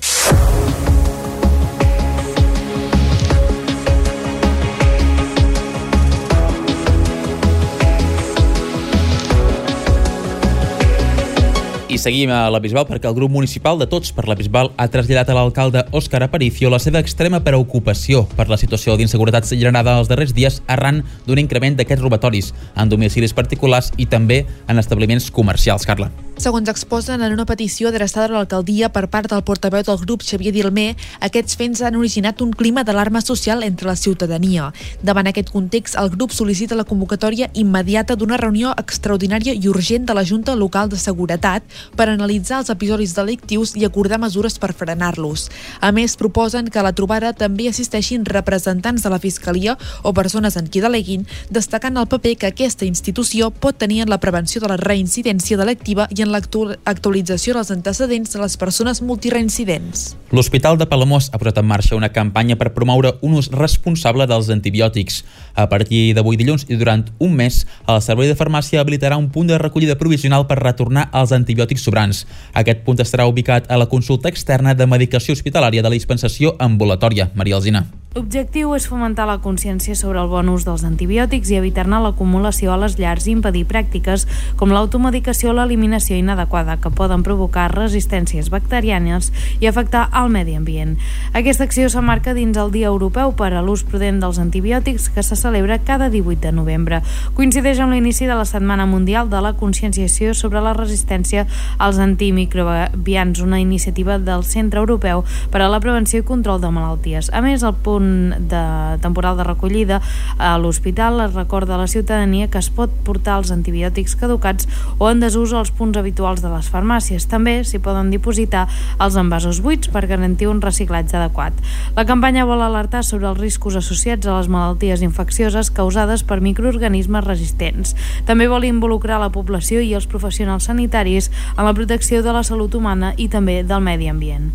I seguim a la Bisbal perquè el grup municipal de Tots per la Bisbal ha traslladat a l'alcalde Òscar Aparicio la seva extrema preocupació per la situació d'inseguretat generada els darrers dies arran d'un increment d'aquests robatoris en domicilis particulars i també en establiments comercials. Carla. Segons exposen en una petició adreçada a l'alcaldia per part del portaveu del grup, Xavier Dilmé, aquests fets han originat un clima d'alarma social entre la ciutadania. Davant aquest context, el grup sol·licita la convocatòria immediata d'una reunió extraordinària i urgent de la Junta Local de Seguretat per analitzar els episodis delictius i acordar mesures per frenar-los. A més, proposen que a la trobada també assisteixin representants de la Fiscalia o persones en qui deleguin, destacant el paper que aquesta institució pot tenir en la prevenció de la reincidència delictiva i en l'actualització dels antecedents de les persones multireincidents. L'Hospital de Palamós ha posat en marxa una campanya per promoure un ús responsable dels antibiòtics. A partir d'avui dilluns i durant un mes, el Servei de Farmàcia habilitarà un punt de recollida provisional per retornar els antibiòtics sobrants. Aquest punt estarà ubicat a la consulta externa de medicació hospitalària de la dispensació ambulatòria. Maria Alsina. L'objectiu és fomentar la consciència sobre el bon ús dels antibiòtics i evitar-ne l'acumulació a les llars i impedir pràctiques com l'automedicació o l'eliminació inadequada que poden provocar resistències bacterianes i afectar el medi ambient. Aquesta acció s'emmarca dins el Dia Europeu per a l'ús prudent dels antibiòtics que se celebra cada divuit de novembre. Coincideix amb l'inici de la Setmana Mundial de la Conscienciació sobre la resistència als antimicrobians, una iniciativa del Centre Europeu per a la Prevenció i Control de Malalties. A més, el punt de temporal de recollida a l'hospital es recorda a la ciutadania que es pot portar els antibiòtics caducats o en desús als punts habituals de les farmàcies. També s'hi poden dipositar els envasos buits per garantir un reciclatge adequat. La campanya vol alertar sobre els riscos associats a les malalties infeccioses causades per microorganismes resistents. També vol involucrar la població i els professionals sanitaris en la protecció de la salut humana i també del medi ambient.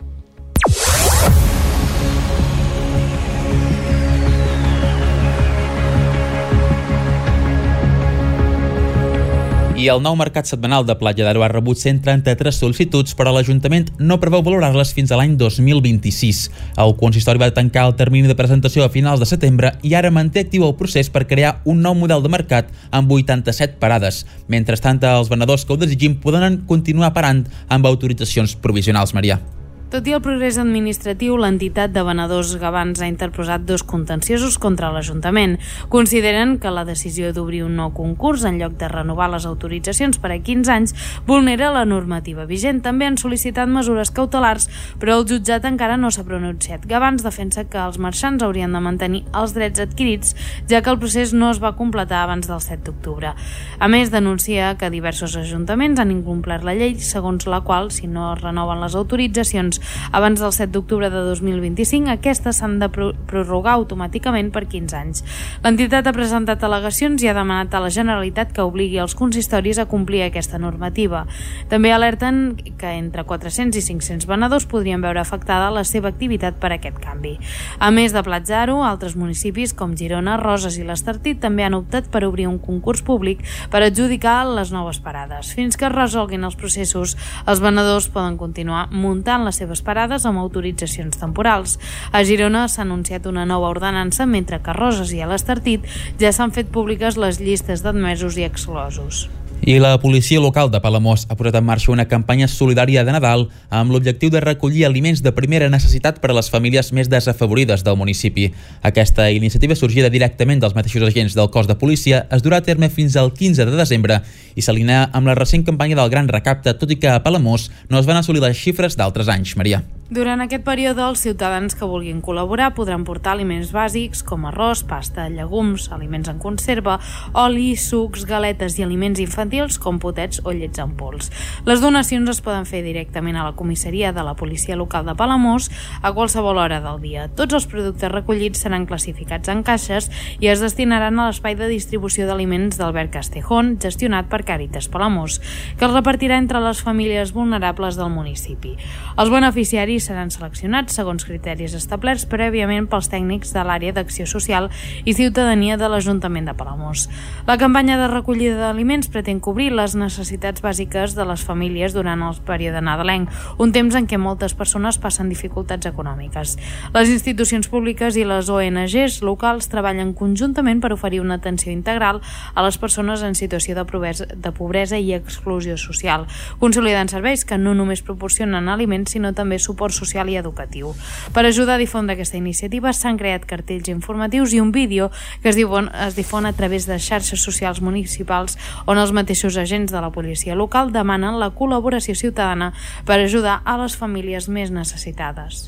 I el nou mercat setmanal de Platja d'Aro ha rebut cent trenta-tres sol·licituds, però l'Ajuntament no preveu valorar-les fins a l'any dos mil vint-i-sis. El consistori va tancar el termini de presentació a finals de setembre i ara manté actiu el procés per crear un nou model de mercat amb vuitanta-set parades. Mentrestant, els venedors que ho desitgin poden continuar parant amb autoritzacions provisionals, Maria. Tot i el progrés administratiu, l'entitat de venedors Gavans ha interposat dos contenciosos contra l'Ajuntament. Consideren que la decisió d'obrir un nou concurs en lloc de renovar les autoritzacions per a quinze anys vulnera la normativa vigent. També han sol·licitat mesures cautelars, però el jutjat encara no s'ha pronunciat. Gavans defensa que els marxants haurien de mantenir els drets adquirits, ja que el procés no es va completar abans del set d'octubre. A més, denuncia que diversos ajuntaments han incomplert la llei, segons la qual, si no es renoven les autoritzacions abans del set d'octubre de dos mil vint-i-cinc, aquestes s'han de prorrogar automàticament per quinze anys. L'entitat ha presentat al·legacions i ha demanat a la Generalitat que obligui els consistoris a complir aquesta normativa. També alerten que entre quatre-cents i cinc-cents venedors podrien veure afectada la seva activitat per aquest canvi. A més de Platja d'Aro, altres municipis com Girona, Roses i l'Estartit també han optat per obrir un concurs públic per adjudicar les noves parades. Fins que es resolguin els processos, els venedors poden continuar muntant les seves parades amb autoritzacions temporals. A Girona s'ha anunciat una nova ordenança, mentre que a Roses i a l'Estartit ja s'han fet públiques les llistes d'admesos i exclosos. I la policia local de Palamós ha posat en marxa una campanya solidària de Nadal amb l'objectiu de recollir aliments de primera necessitat per a les famílies més desafavorides del municipi. Aquesta iniciativa, sorgida directament dels mateixos agents del cos de policia, es durà a terme fins al quinze de desembre i s'alinea amb la recent campanya del Gran Recapte, tot i que a Palamós no es van assolir les xifres d'altres anys, Maria. Durant aquest període, els ciutadans que vulguin col·laborar podran portar aliments bàsics com arròs, pasta, llegums, aliments en conserva, oli, sucs, galetes i aliments infantils com potets o llets en pols. Les donacions es poden fer directament a la comissaria de la policia local de Palamós a qualsevol hora del dia. Tots els productes recollits seran classificats en caixes i es destinaran a l'espai de distribució d'aliments d'Albert Castejón, gestionat per Càritas Palamós, que els repartirà entre les famílies vulnerables del municipi. Els beneficiaris seran seleccionats segons criteris establerts prèviament pels tècnics de l'àrea d'acció social i ciutadania de l'Ajuntament de Palamós. La campanya de recollida d'aliments pretén cobrir les necessitats bàsiques de les famílies durant el període nadalenc, un temps en què moltes persones passen dificultats econòmiques. Les institucions públiques i les O N Ges locals treballen conjuntament per oferir una atenció integral a les persones en situació de pobresa, de pobresa i exclusió social, consolidant serveis que no només proporcionen aliments, sinó també suport social i educatiu. Per ajudar a difondre aquesta iniciativa s'han creat cartells informatius i un vídeo que es difon, es difon a través de xarxes socials municipals on els mateixos agents de la policia local demanen la col·laboració ciutadana per ajudar a les famílies més necessitades.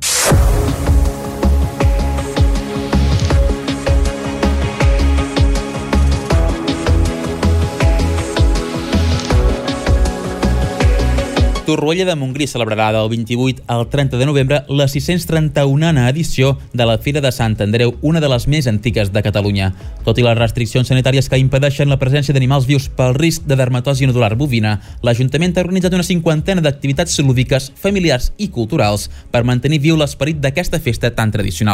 Torroella de Montgrí celebrarà del vint-i-vuit al trenta de novembre la sis-cents trenta-unena edició de la Fira de Sant Andreu, una de les més antigues de Catalunya. Tot i les restriccions sanitàries que impedeixen la presència d'animals vius pel risc de dermatosi nodular bovina, l'Ajuntament ha organitzat una cinquantena d'activitats lúdiques, familiars i culturals per mantenir viu l'esperit d'aquesta festa tan tradicional.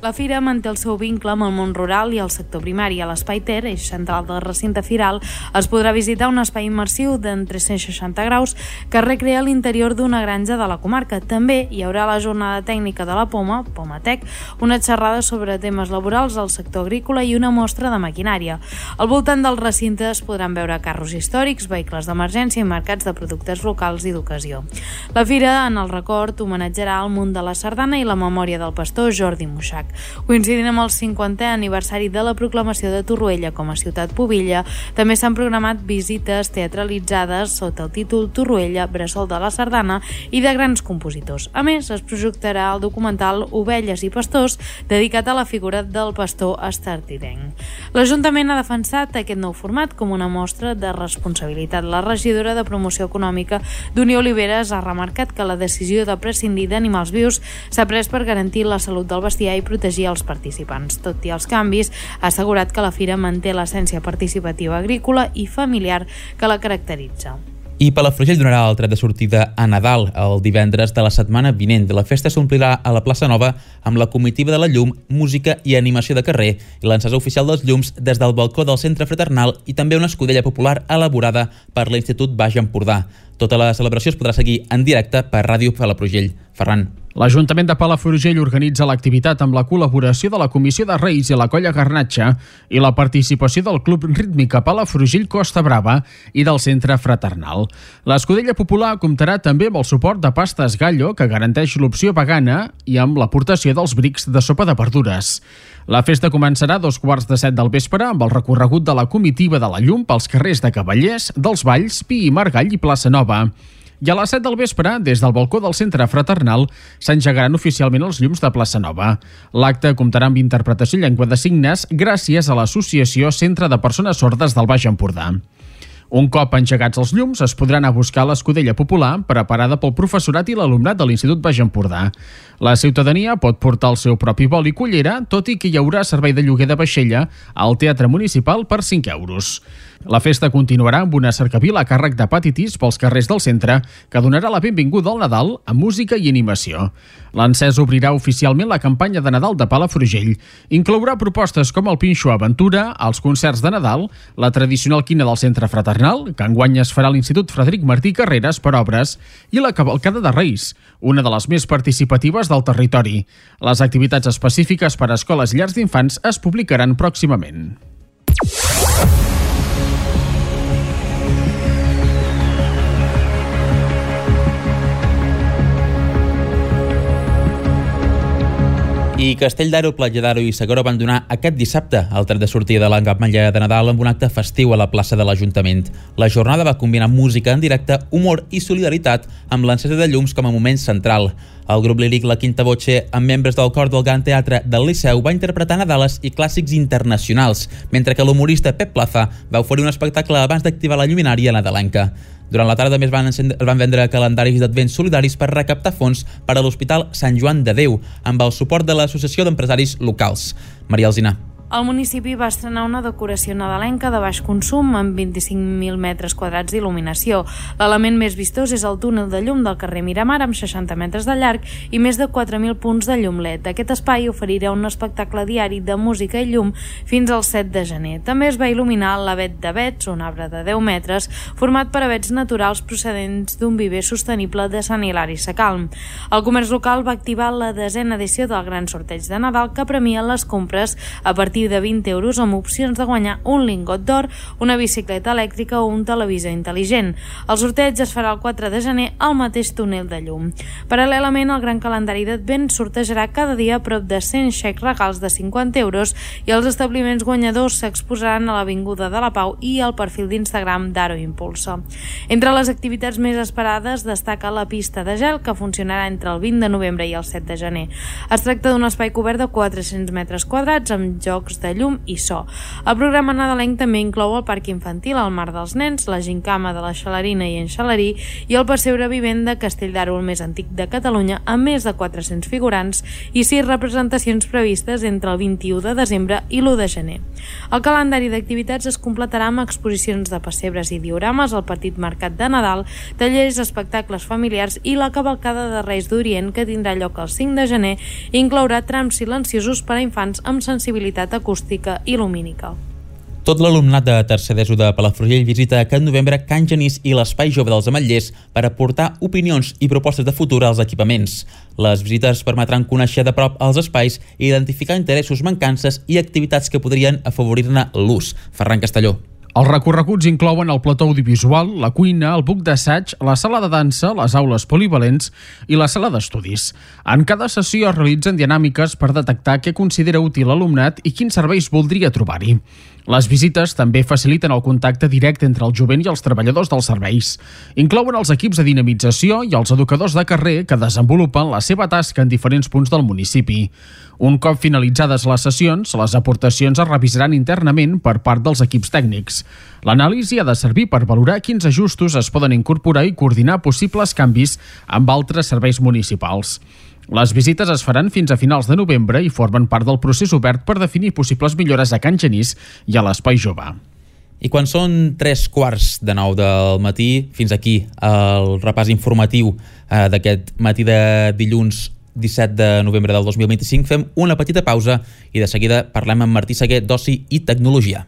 La fira manté el seu vincle amb el món rural i el sector primari. A l'Espai Ter, eix central del recinte firal, es podrà visitar un espai immersiu d'en tres-cents seixanta graus que recrea l'interior d'una granja de la comarca. També hi haurà la jornada tècnica de la poma, Pomatec, una xerrada sobre temes laborals al sector agrícola i una mostra de maquinària. Al voltant del recinte es podran veure carros històrics, vehicles d'emergència i mercats de productes locals i d'ocasió. La fira, en el record, homenatjarà el món de la sardana i la memòria del pastor Jordi Muixac. Coincidint amb el cinquantè aniversari de la proclamació de Torroella com a ciutat pubilla, també s'han programat visites teatralitzades sota el títol Torroella, bressol de la sardana i de grans compositors. A més, es projectarà el documental Ovelles i pastors, dedicat a la figura del pastor estartirenc. L'Ajuntament ha defensat aquest nou format com una mostra de responsabilitat. La regidora de Promoció Econòmica d'Unió Oliveres ha remarcat que la decisió de prescindir d'animals vius s'ha pres per garantir la salut del bestiar i protegir els participants. Tot i els canvis, ha assegurat que la fira manté l'essència participativa agrícola i familiar que la caracteritza. I Palafrugell donarà el tret de sortida a Nadal el divendres de la setmana vinent. La festa s'omplirà a la plaça Nova amb la comitiva de la llum, música i animació de carrer i l'encesa oficial dels llums des del balcó del centre fraternal i també una escudella popular elaborada per l'Institut Baix Empordà. Tota la celebració es podrà seguir en directe per Ràdio Palafrugell. Ferran. L'Ajuntament de Palafrugell organitza l'activitat amb la col·laboració de la Comissió de Reis i la Colla Garnatxa i la participació del Club Rítmica Palafrugell Costa Brava i del Centre Fraternal. L'Escudella Popular comptarà també amb el suport de Pastes Gallo, que garanteix l'opció vegana, i amb l'aportació dels brics de sopa de verdures. La festa començarà a dos quarts de set del vespre amb el recorregut de la comitiva de la llum pels carrers de Cavallers, dels Valls, Pi i Margall i Plaça Nova. I a les set del vespre, des del balcó del Centre Fraternal, s'engegaran oficialment els llums de Plaça Nova. L'acte comptarà amb interpretació en llengua de signes gràcies a l'Associació Centre de Persones Sordes del Baix Empordà. Un cop engegats els llums, es podrà anar a buscar l'Escudella Popular preparada pel professorat i l'alumnat de l'Institut Baix Empordà. La ciutadania pot portar el seu propi bol i cullera, tot i que hi haurà servei de lloguer de vaixella al Teatre Municipal per cinc euros. La festa continuarà amb una cercavila a càrrec de patitis pels carrers del centre que donarà la benvinguda al Nadal amb música i animació. L'encès obrirà oficialment la campanya de Nadal de Palafrugell. Inclourà propostes com el Pinxo Aventura, els concerts de Nadal, la tradicional quina del Centre Fraternal, que enguany es farà a l'Institut Frederic Martí Carreras per obres, i la cavalcada de Reis, una de les més participatives del territori. Les activitats específiques per a escoles i llars d'infants es publicaran pròximament. I Castell d'Aro, Platja d'Aro i Segona van donar aquest dissabte el tret de sortida de l'Ametlla de Nadal amb un acte festiu a la plaça de l'Ajuntament. La jornada va combinar música en directe, humor i solidaritat amb l'encesa de llums com a moment central. El grup líric La Quinta Voce, amb membres del cor del Gran Teatre del Liceu, va interpretar Nadales i clàssics internacionals, mentre que l'humorista Pep Plaza va oferir un espectacle abans d'activar la lluminària nadalenca. Durant la tarda també es van, encendre, es van vendre calendaris d'advents solidaris per recaptar fons per a l'Hospital Sant Joan de Déu, amb el suport de l'Associació d'Empresaris Locals. Maria Alsina. El municipi va estrenar una decoració nadalenca de baix consum amb vint-i-cinc mil metres quadrats d'il·luminació. L'element més vistós és el túnel de llum del carrer Miramar amb seixanta metres de llarg i més de quatre mil punts de llum L E D. Aquest espai oferirà un espectacle diari de música i llum fins al set de gener. També es va il·luminar l'Avet d'Avets, un arbre de deu metres format per avets naturals procedents d'un viver sostenible de Sant Hilari Sacalm. El comerç local va activar la desena edició del Gran Sorteig de Nadal que premia les compres a partir de vint euros amb opcions de guanyar un lingot d'or, una bicicleta elèctrica o un televisor intel·ligent. El sorteig es farà el quatre de gener al mateix túnel de llum. Paral·lelament, el gran calendari d'Advent sortejarà cada dia prop de cent xecs regals de cinquanta euros i els establiments guanyadors s'exposaran a l'Avinguda de la Pau i al perfil d'Instagram d'Aro Impulsa. Entre les activitats més esperades destaca la pista de gel que funcionarà entre el vint de novembre i el set de gener. Es tracta d'un espai cobert de quatre-cents metres quadrats amb jocs jocs de llum i so. El programa nadalenc també inclou el parc infantil al Mar dels Nens, la gincama de la Xalarina i en Xalarí i el pessebre vivent de Castell d'Aro, el més antic de Catalunya, amb més de quatre-cents figurants i sis representacions previstes entre el vint-i-u de desembre i l'u de gener. El calendari d'activitats es completarà amb exposicions de pessebres i diorames, el petit mercat de Nadal, tallers, espectacles familiars i la cavalcada de Reis d'Orient, que tindrà lloc el cinc de gener i inclourà trams silenciosos per a infants amb sensibilitat acústica i lumínica. Tot l'alumnat de tercer d'ESO de Palafrugell visita aquest novembre Can Genís i l'Espai Jove dels Ametllers per aportar opinions i propostes de futur als equipaments. Les visites permetran conèixer de prop els espais i identificar interessos, mancances i activitats que podrien afavorir-ne l'ús. Ferran Castelló. Els recorreguts inclouen el plató audiovisual, la cuina, el buc d'assaig, la sala de dansa, les aules polivalents i la sala d'estudis. En cada sessió es realitzen dinàmiques per detectar què considera útil l'alumnat i quins serveis voldria trobar-hi. Les visites també faciliten el contacte directe entre el jovent i els treballadors dels serveis. Inclouen els equips de dinamització i els educadors de carrer que desenvolupen la seva tasca en diferents punts del municipi. Un cop finalitzades les sessions, les aportacions es revisaran internament per part dels equips tècnics. L'anàlisi ha de servir per valorar quins ajustos es poden incorporar i coordinar possibles canvis amb altres serveis municipals. Les visites es faran fins a finals de novembre i formen part del procés obert per definir possibles millores a Can Genís i a l'Espai Jove. I quan són tres quarts de nou del matí, fins aquí el repàs informatiu eh, d'aquest matí de dilluns disset de novembre del dos mil vint-i-cinc, fem una petita pausa i de seguida parlem amb Martí Seguer d'Oci i Tecnologia.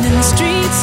living in the streets.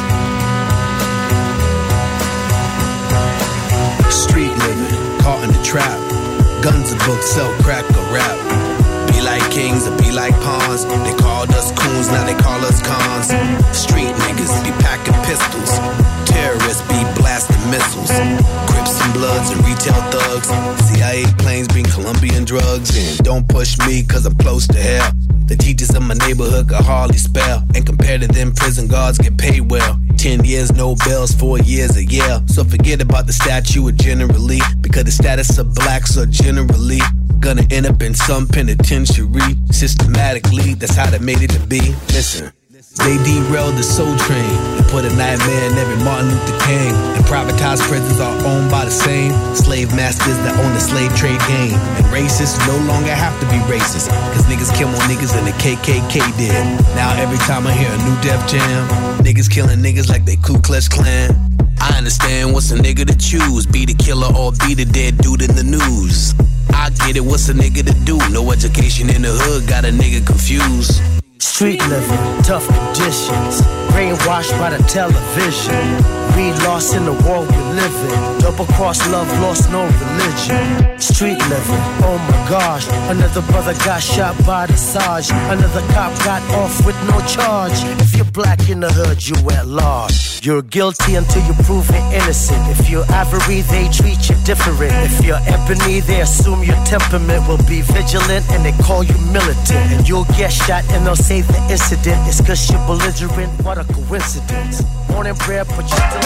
Street living, caught in the trap. Guns and books, sell crack or rap. Be like kings or be like pawns. They called us coons, now they call us cons. Street niggas be packing pistols. Terrorists be blasting missiles. Crips and Bloods and retail thugs. C I A planes bring Colombian drugs. And don't push me cause I'm close to hell. The teachers in my neighborhood could hardly spell. And compared to them, prison guards get paid well. Ten years, no bells, four years a year. So forget about the statute generally, because the status of blacks are generally gonna end up in some penitentiary. Systematically, that's how they made it to be. Listen, they derailed the soul train and put a nightmare in every Martin Luther King. And privatized prisons are owned by the same slave masters that own the slave trade game. And racists no longer have to be racist, cause niggas kill more niggas than the K K K did. Now every time I hear a new Def Jam, niggas killing niggas like they Ku Klux Klan. I understand what's a nigga to choose, be the killer or be the dead dude in the news. I get it, what's a nigga to do? No education in the hood, got a nigga confused. Street living, tough conditions, brainwashed by the television. We lost in the world we live in. Double cross love, lost no religion. Street living, oh my gosh. Another brother got shot by the Sarge. Another cop got off with no charge. If you're black in the hood, you at large. You're guilty until you're proven innocent. If you're Ivory, they treat you different. If you're Ebony, they assume your temperament will be vigilant, and they call you militant. And you'll get shot and they'll say the incident is cause you're belligerent. What a coincidence. Morning prayer, but you still...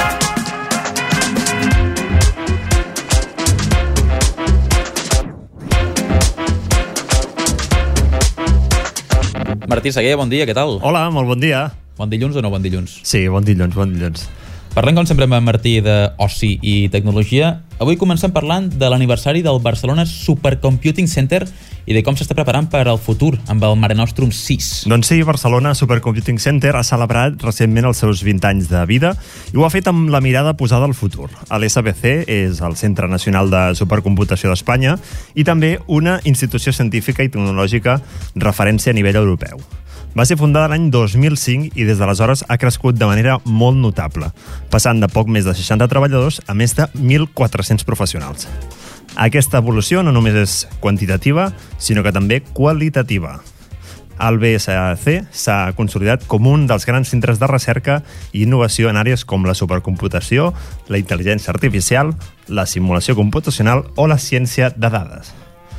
Martí Seguer, bon dia, què tal? Hola, molt bon dia. Bon dilluns o no bon dilluns? Sí, bon dilluns, bon dilluns. Parlem, com sempre, amb en Martí d'Oci i Tecnologia. Avui comencem parlant de l'aniversari del Barcelona Supercomputing Center i de com s'està preparant per al futur amb el Mare Nostrum sis. Doncs sí, Barcelona Supercomputing Center ha celebrat recentment els seus vint anys de vida i ho ha fet amb la mirada posada al futur. L'S B C és el Centre Nacional de Supercomputació d'Espanya i també una institució científica i tecnològica referència a nivell europeu. Va ser fundada l'any dos mil cinc i des d'aleshores ha crescut de manera molt notable, passant de poc més de seixanta treballadors a més de mil quatre-cents professionals. Aquesta evolució no només és quantitativa, sinó que també qualitativa. El B S C s'ha consolidat com un dels grans centres de recerca i innovació en àrees com la supercomputació, la intel·ligència artificial, la simulació computacional o la ciència de dades.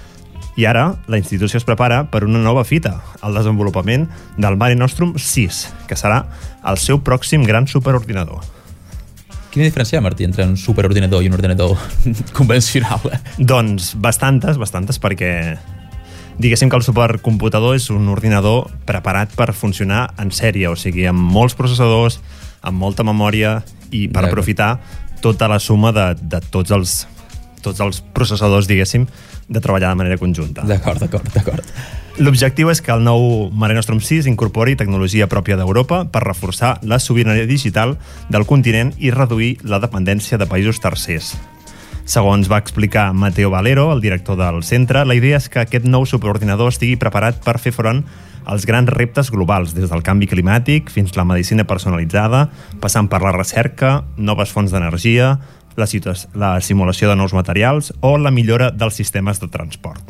I ara, la institució es prepara per una nova fita, el desenvolupament del Mare Nostrum sis, que serà el seu pròxim gran superordinador. Quina diferència hi ha, Martí, entre un superordinador i un ordinador convencional? Doncs bastantes, bastantes, perquè diguéssim que el supercomputador és un ordinador preparat per funcionar en sèrie, o sigui, amb molts processadors, amb molta memòria i per aprofitar tota la suma de, de tots els, tots els processadors, diguéssim, de treballar de manera conjunta. D'acord, d'acord, d'acord. L'objectiu és que el nou Mare Nostrum sis incorpori tecnologia pròpia d'Europa per reforçar la sobirania digital del continent i reduir la dependència de països tercers. Segons va explicar Mateo Valero, el director del centre, la idea és que aquest nou superordinador estigui preparat per fer front als grans reptes globals, des del canvi climàtic fins a la medicina personalitzada, passant per la recerca, noves fonts d'energia, la, la simulació de nous materials o la millora dels sistemes de transport.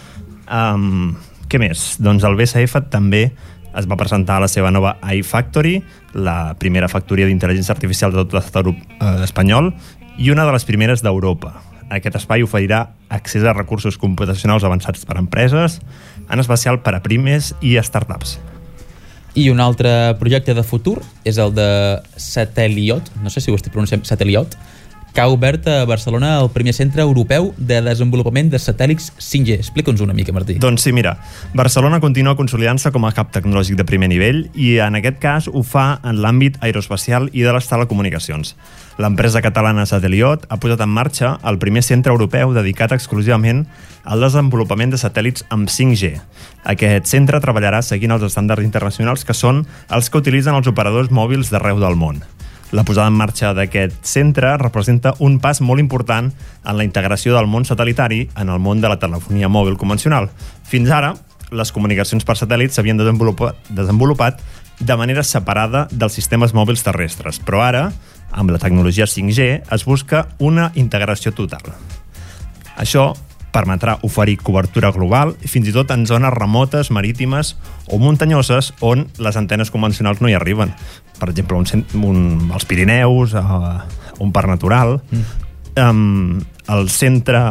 Um, què més? Doncs el B S F també es va presentar a la seva nova iFactory, la primera factoria d'intel·ligència artificial de tot l'estat eh, espanyol i una de les primeres d'Europa. Aquest espai oferirà accés a recursos computacionals avançats per a empreses, en especial per a pimes i startups. I un altre projecte de futur és el de Sateliot, no sé si ho estic pronunciant, Sateliot, que ha obert a Barcelona el primer centre europeu de desenvolupament de satèl·lits cinc G. Explica'ns una mica, Martí. Doncs sí, mira, Barcelona continua consolidant-se com a hub tecnològic de primer nivell i en aquest cas ho fa en l'àmbit aeroespacial i de les telecomunicacions. L'empresa catalana Sateliot ha posat en marxa el primer centre europeu dedicat exclusivament al desenvolupament de satèl·lits amb cinc G. Aquest centre treballarà seguint els estàndards internacionals que són els que utilitzen els operadors mòbils d'arreu del món. La posada en marxa d'aquest centre representa un pas molt important en la integració del món satel·litari en el món de la telefonia mòbil convencional. Fins ara, les comunicacions per satèl·lit s'havien desenvolupat, desenvolupat de manera separada dels sistemes mòbils terrestres, però ara, amb la tecnologia cinc G, es busca una integració total. Això permetrà oferir cobertura global, fins i tot en zones remotes, marítimes o muntanyoses on les antenes convencionals no hi arriben. Per exemple, un, un, els Pirineus, uh, un parc natural. Mm. Um, el centre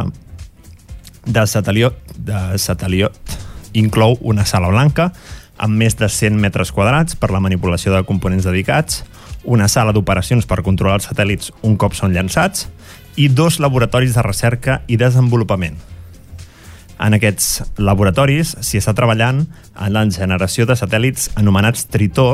de Sateliot, de Sateliot inclou una sala blanca amb més de cent metres quadrats per la manipulació de components dedicats, una sala d'operacions per controlar els satèl·lits un cop són llançats i dos laboratoris de recerca i desenvolupament. En aquests laboratoris s'hi està treballant en la generació de satèl·lits anomenats Tritó.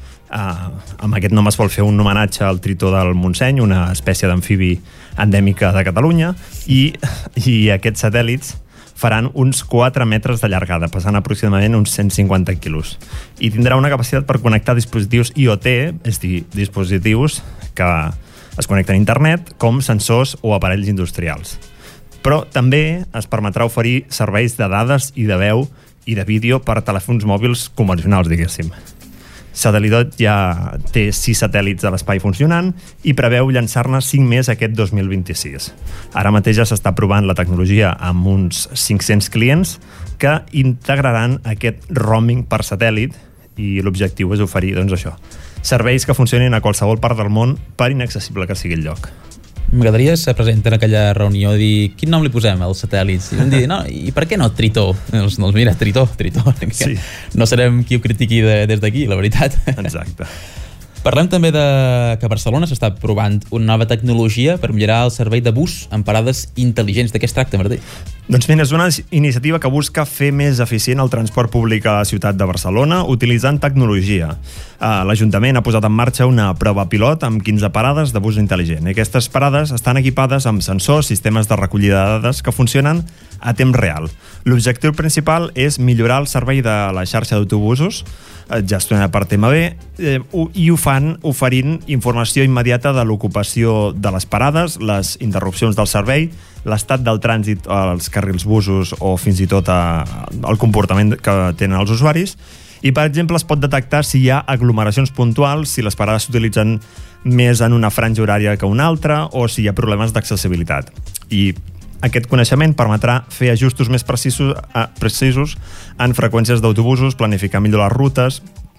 Uh, amb aquest nom es vol fer un homenatge al tritó del Montseny, una espècie d'amfibi endèmica de Catalunya, i, i aquests satèl·lits faran uns quatre metres de llargada, pesant aproximadament uns cent cinquanta quilos. I tindrà una capacitat per connectar dispositius I O T, és a dir, dispositius que es connecten a internet, com sensors o aparells industrials. Però també es permetrà oferir serveis de dades i de veu i de vídeo per a telèfons mòbils convencionals, diguéssim. Satelitot ja té sis satèl·lits a l'espai funcionant i preveu llançar-ne cinc més aquest dos mil vint-i-sis. Ara mateix ja s'està provant la tecnologia amb uns cinc-cents clients que integraran aquest roaming per satèl·lit i l'objectiu és oferir, doncs això, serveis que funcionin a qualsevol part del món per inaccessible que sigui el lloc. M'agradaria ser present en aquella reunió i dir quin nom li posem als satèl·lits. I vam dir, no, i per què no Tritó? Doncs, doncs mira, Tritó, Tritó. Sí. No serem qui ho critiqui de, des d'aquí, la veritat. Exacte. Parlem també de que a Barcelona s'està provant una nova tecnologia per millorar el servei de bus en parades intel·ligents. De què es tracta, Martí? Doncs mira, és una iniciativa que busca fer més eficient el transport públic a la ciutat de Barcelona utilitzant tecnologia. L'Ajuntament ha posat en marxa una prova pilot amb quinze parades de bus intel·ligent. Aquestes parades estan equipades amb sensors, sistemes de recollida de dades que funcionen a temps real. L'objectiu principal és millorar el servei de la xarxa d'autobusos gestionada per T M B eh, i ho fan oferint informació immediata de l'ocupació de les parades, les interrupcions del servei, l'estat del trànsit als carrils busos o fins i tot a, el comportament que tenen els usuaris. I, per exemple, es pot detectar si hi ha aglomeracions puntuals, si les parades s'utilitzen més en una franja horària que una altra o si hi ha problemes d'accessibilitat. I aquest coneixement permetrà fer ajustos més precisos, eh, precisos en freqüències d'autobusos, planificar millor les rutes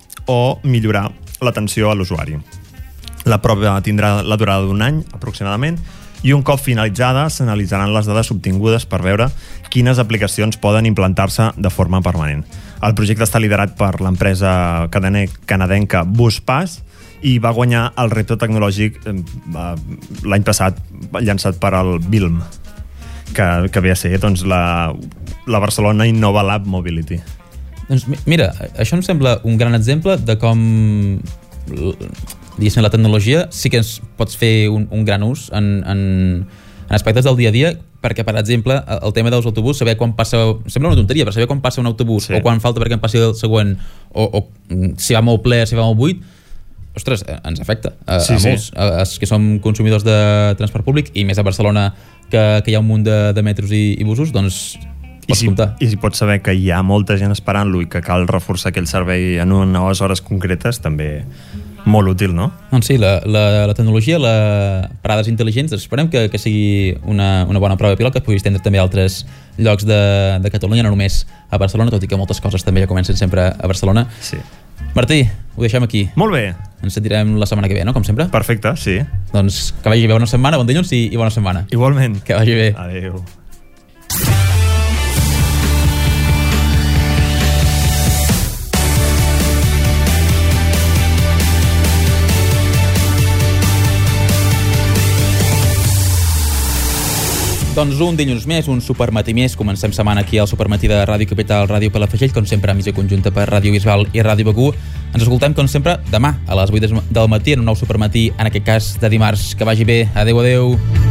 o millorar l'atenció a l'usuari. La prova tindrà la durada d'un any, aproximadament, i un cop finalitzada s'analitzaran les dades obtingudes per veure quines aplicacions poden implantar-se de forma permanent. El projecte està liderat per l'empresa canadenca Buspass i va guanyar el repte tecnològic eh, l'any passat llançat per al B I L M, que, que ve a ser doncs, la, la Barcelona Innova Lab Mobility. Doncs mira, això em sembla un gran exemple de com diguéssim, la tecnologia sí que ens pots fer un, un gran ús en, en, en aspectes del dia a dia, perquè, per exemple, el tema dels autobusos, saber quan passa, sembla una tonteria, però saber quan passa un autobús sí. o quan falta perquè en passi el següent, o, o si va molt ple, si va molt buit, ostres, ens afecta a, sí, a molts, sí. a, a, que som consumidors de transport públic, i més a Barcelona que, que hi ha un munt de, de metros i, i busos, doncs pots I si, comptar. I si pots saber que hi ha molta gent esperant-lo i que cal reforçar aquell servei en unes hores concretes, també molt útil, no? Doncs sí, la, la, la tecnologia, les parades intel·ligents, esperem que, que sigui una, una bona prova pilot que es pugui estendre també a altres llocs de, de Catalunya, no només a Barcelona, tot i que moltes coses també ja comencen sempre a Barcelona. Sí. Martí, ho deixem aquí. Molt bé. Ens sentirem la setmana que ve, no? Com sempre. Perfecte, sí. Doncs que vagi bé, bona setmana, bon dilluns i, i bona setmana. Igualment. Que vagi bé. Adéu. Doncs un dilluns més, un supermatí més. Comencem setmana aquí al supermatí de Ràdio Capital, Ràdio Palafrugell, com sempre a missió conjunta per Ràdio Bisbal i Ràdio Begur. Ens escoltem, com sempre, demà a les vuit del matí en un nou supermatí, en aquest cas de dimarts. Que vagi bé. Adéu, adéu.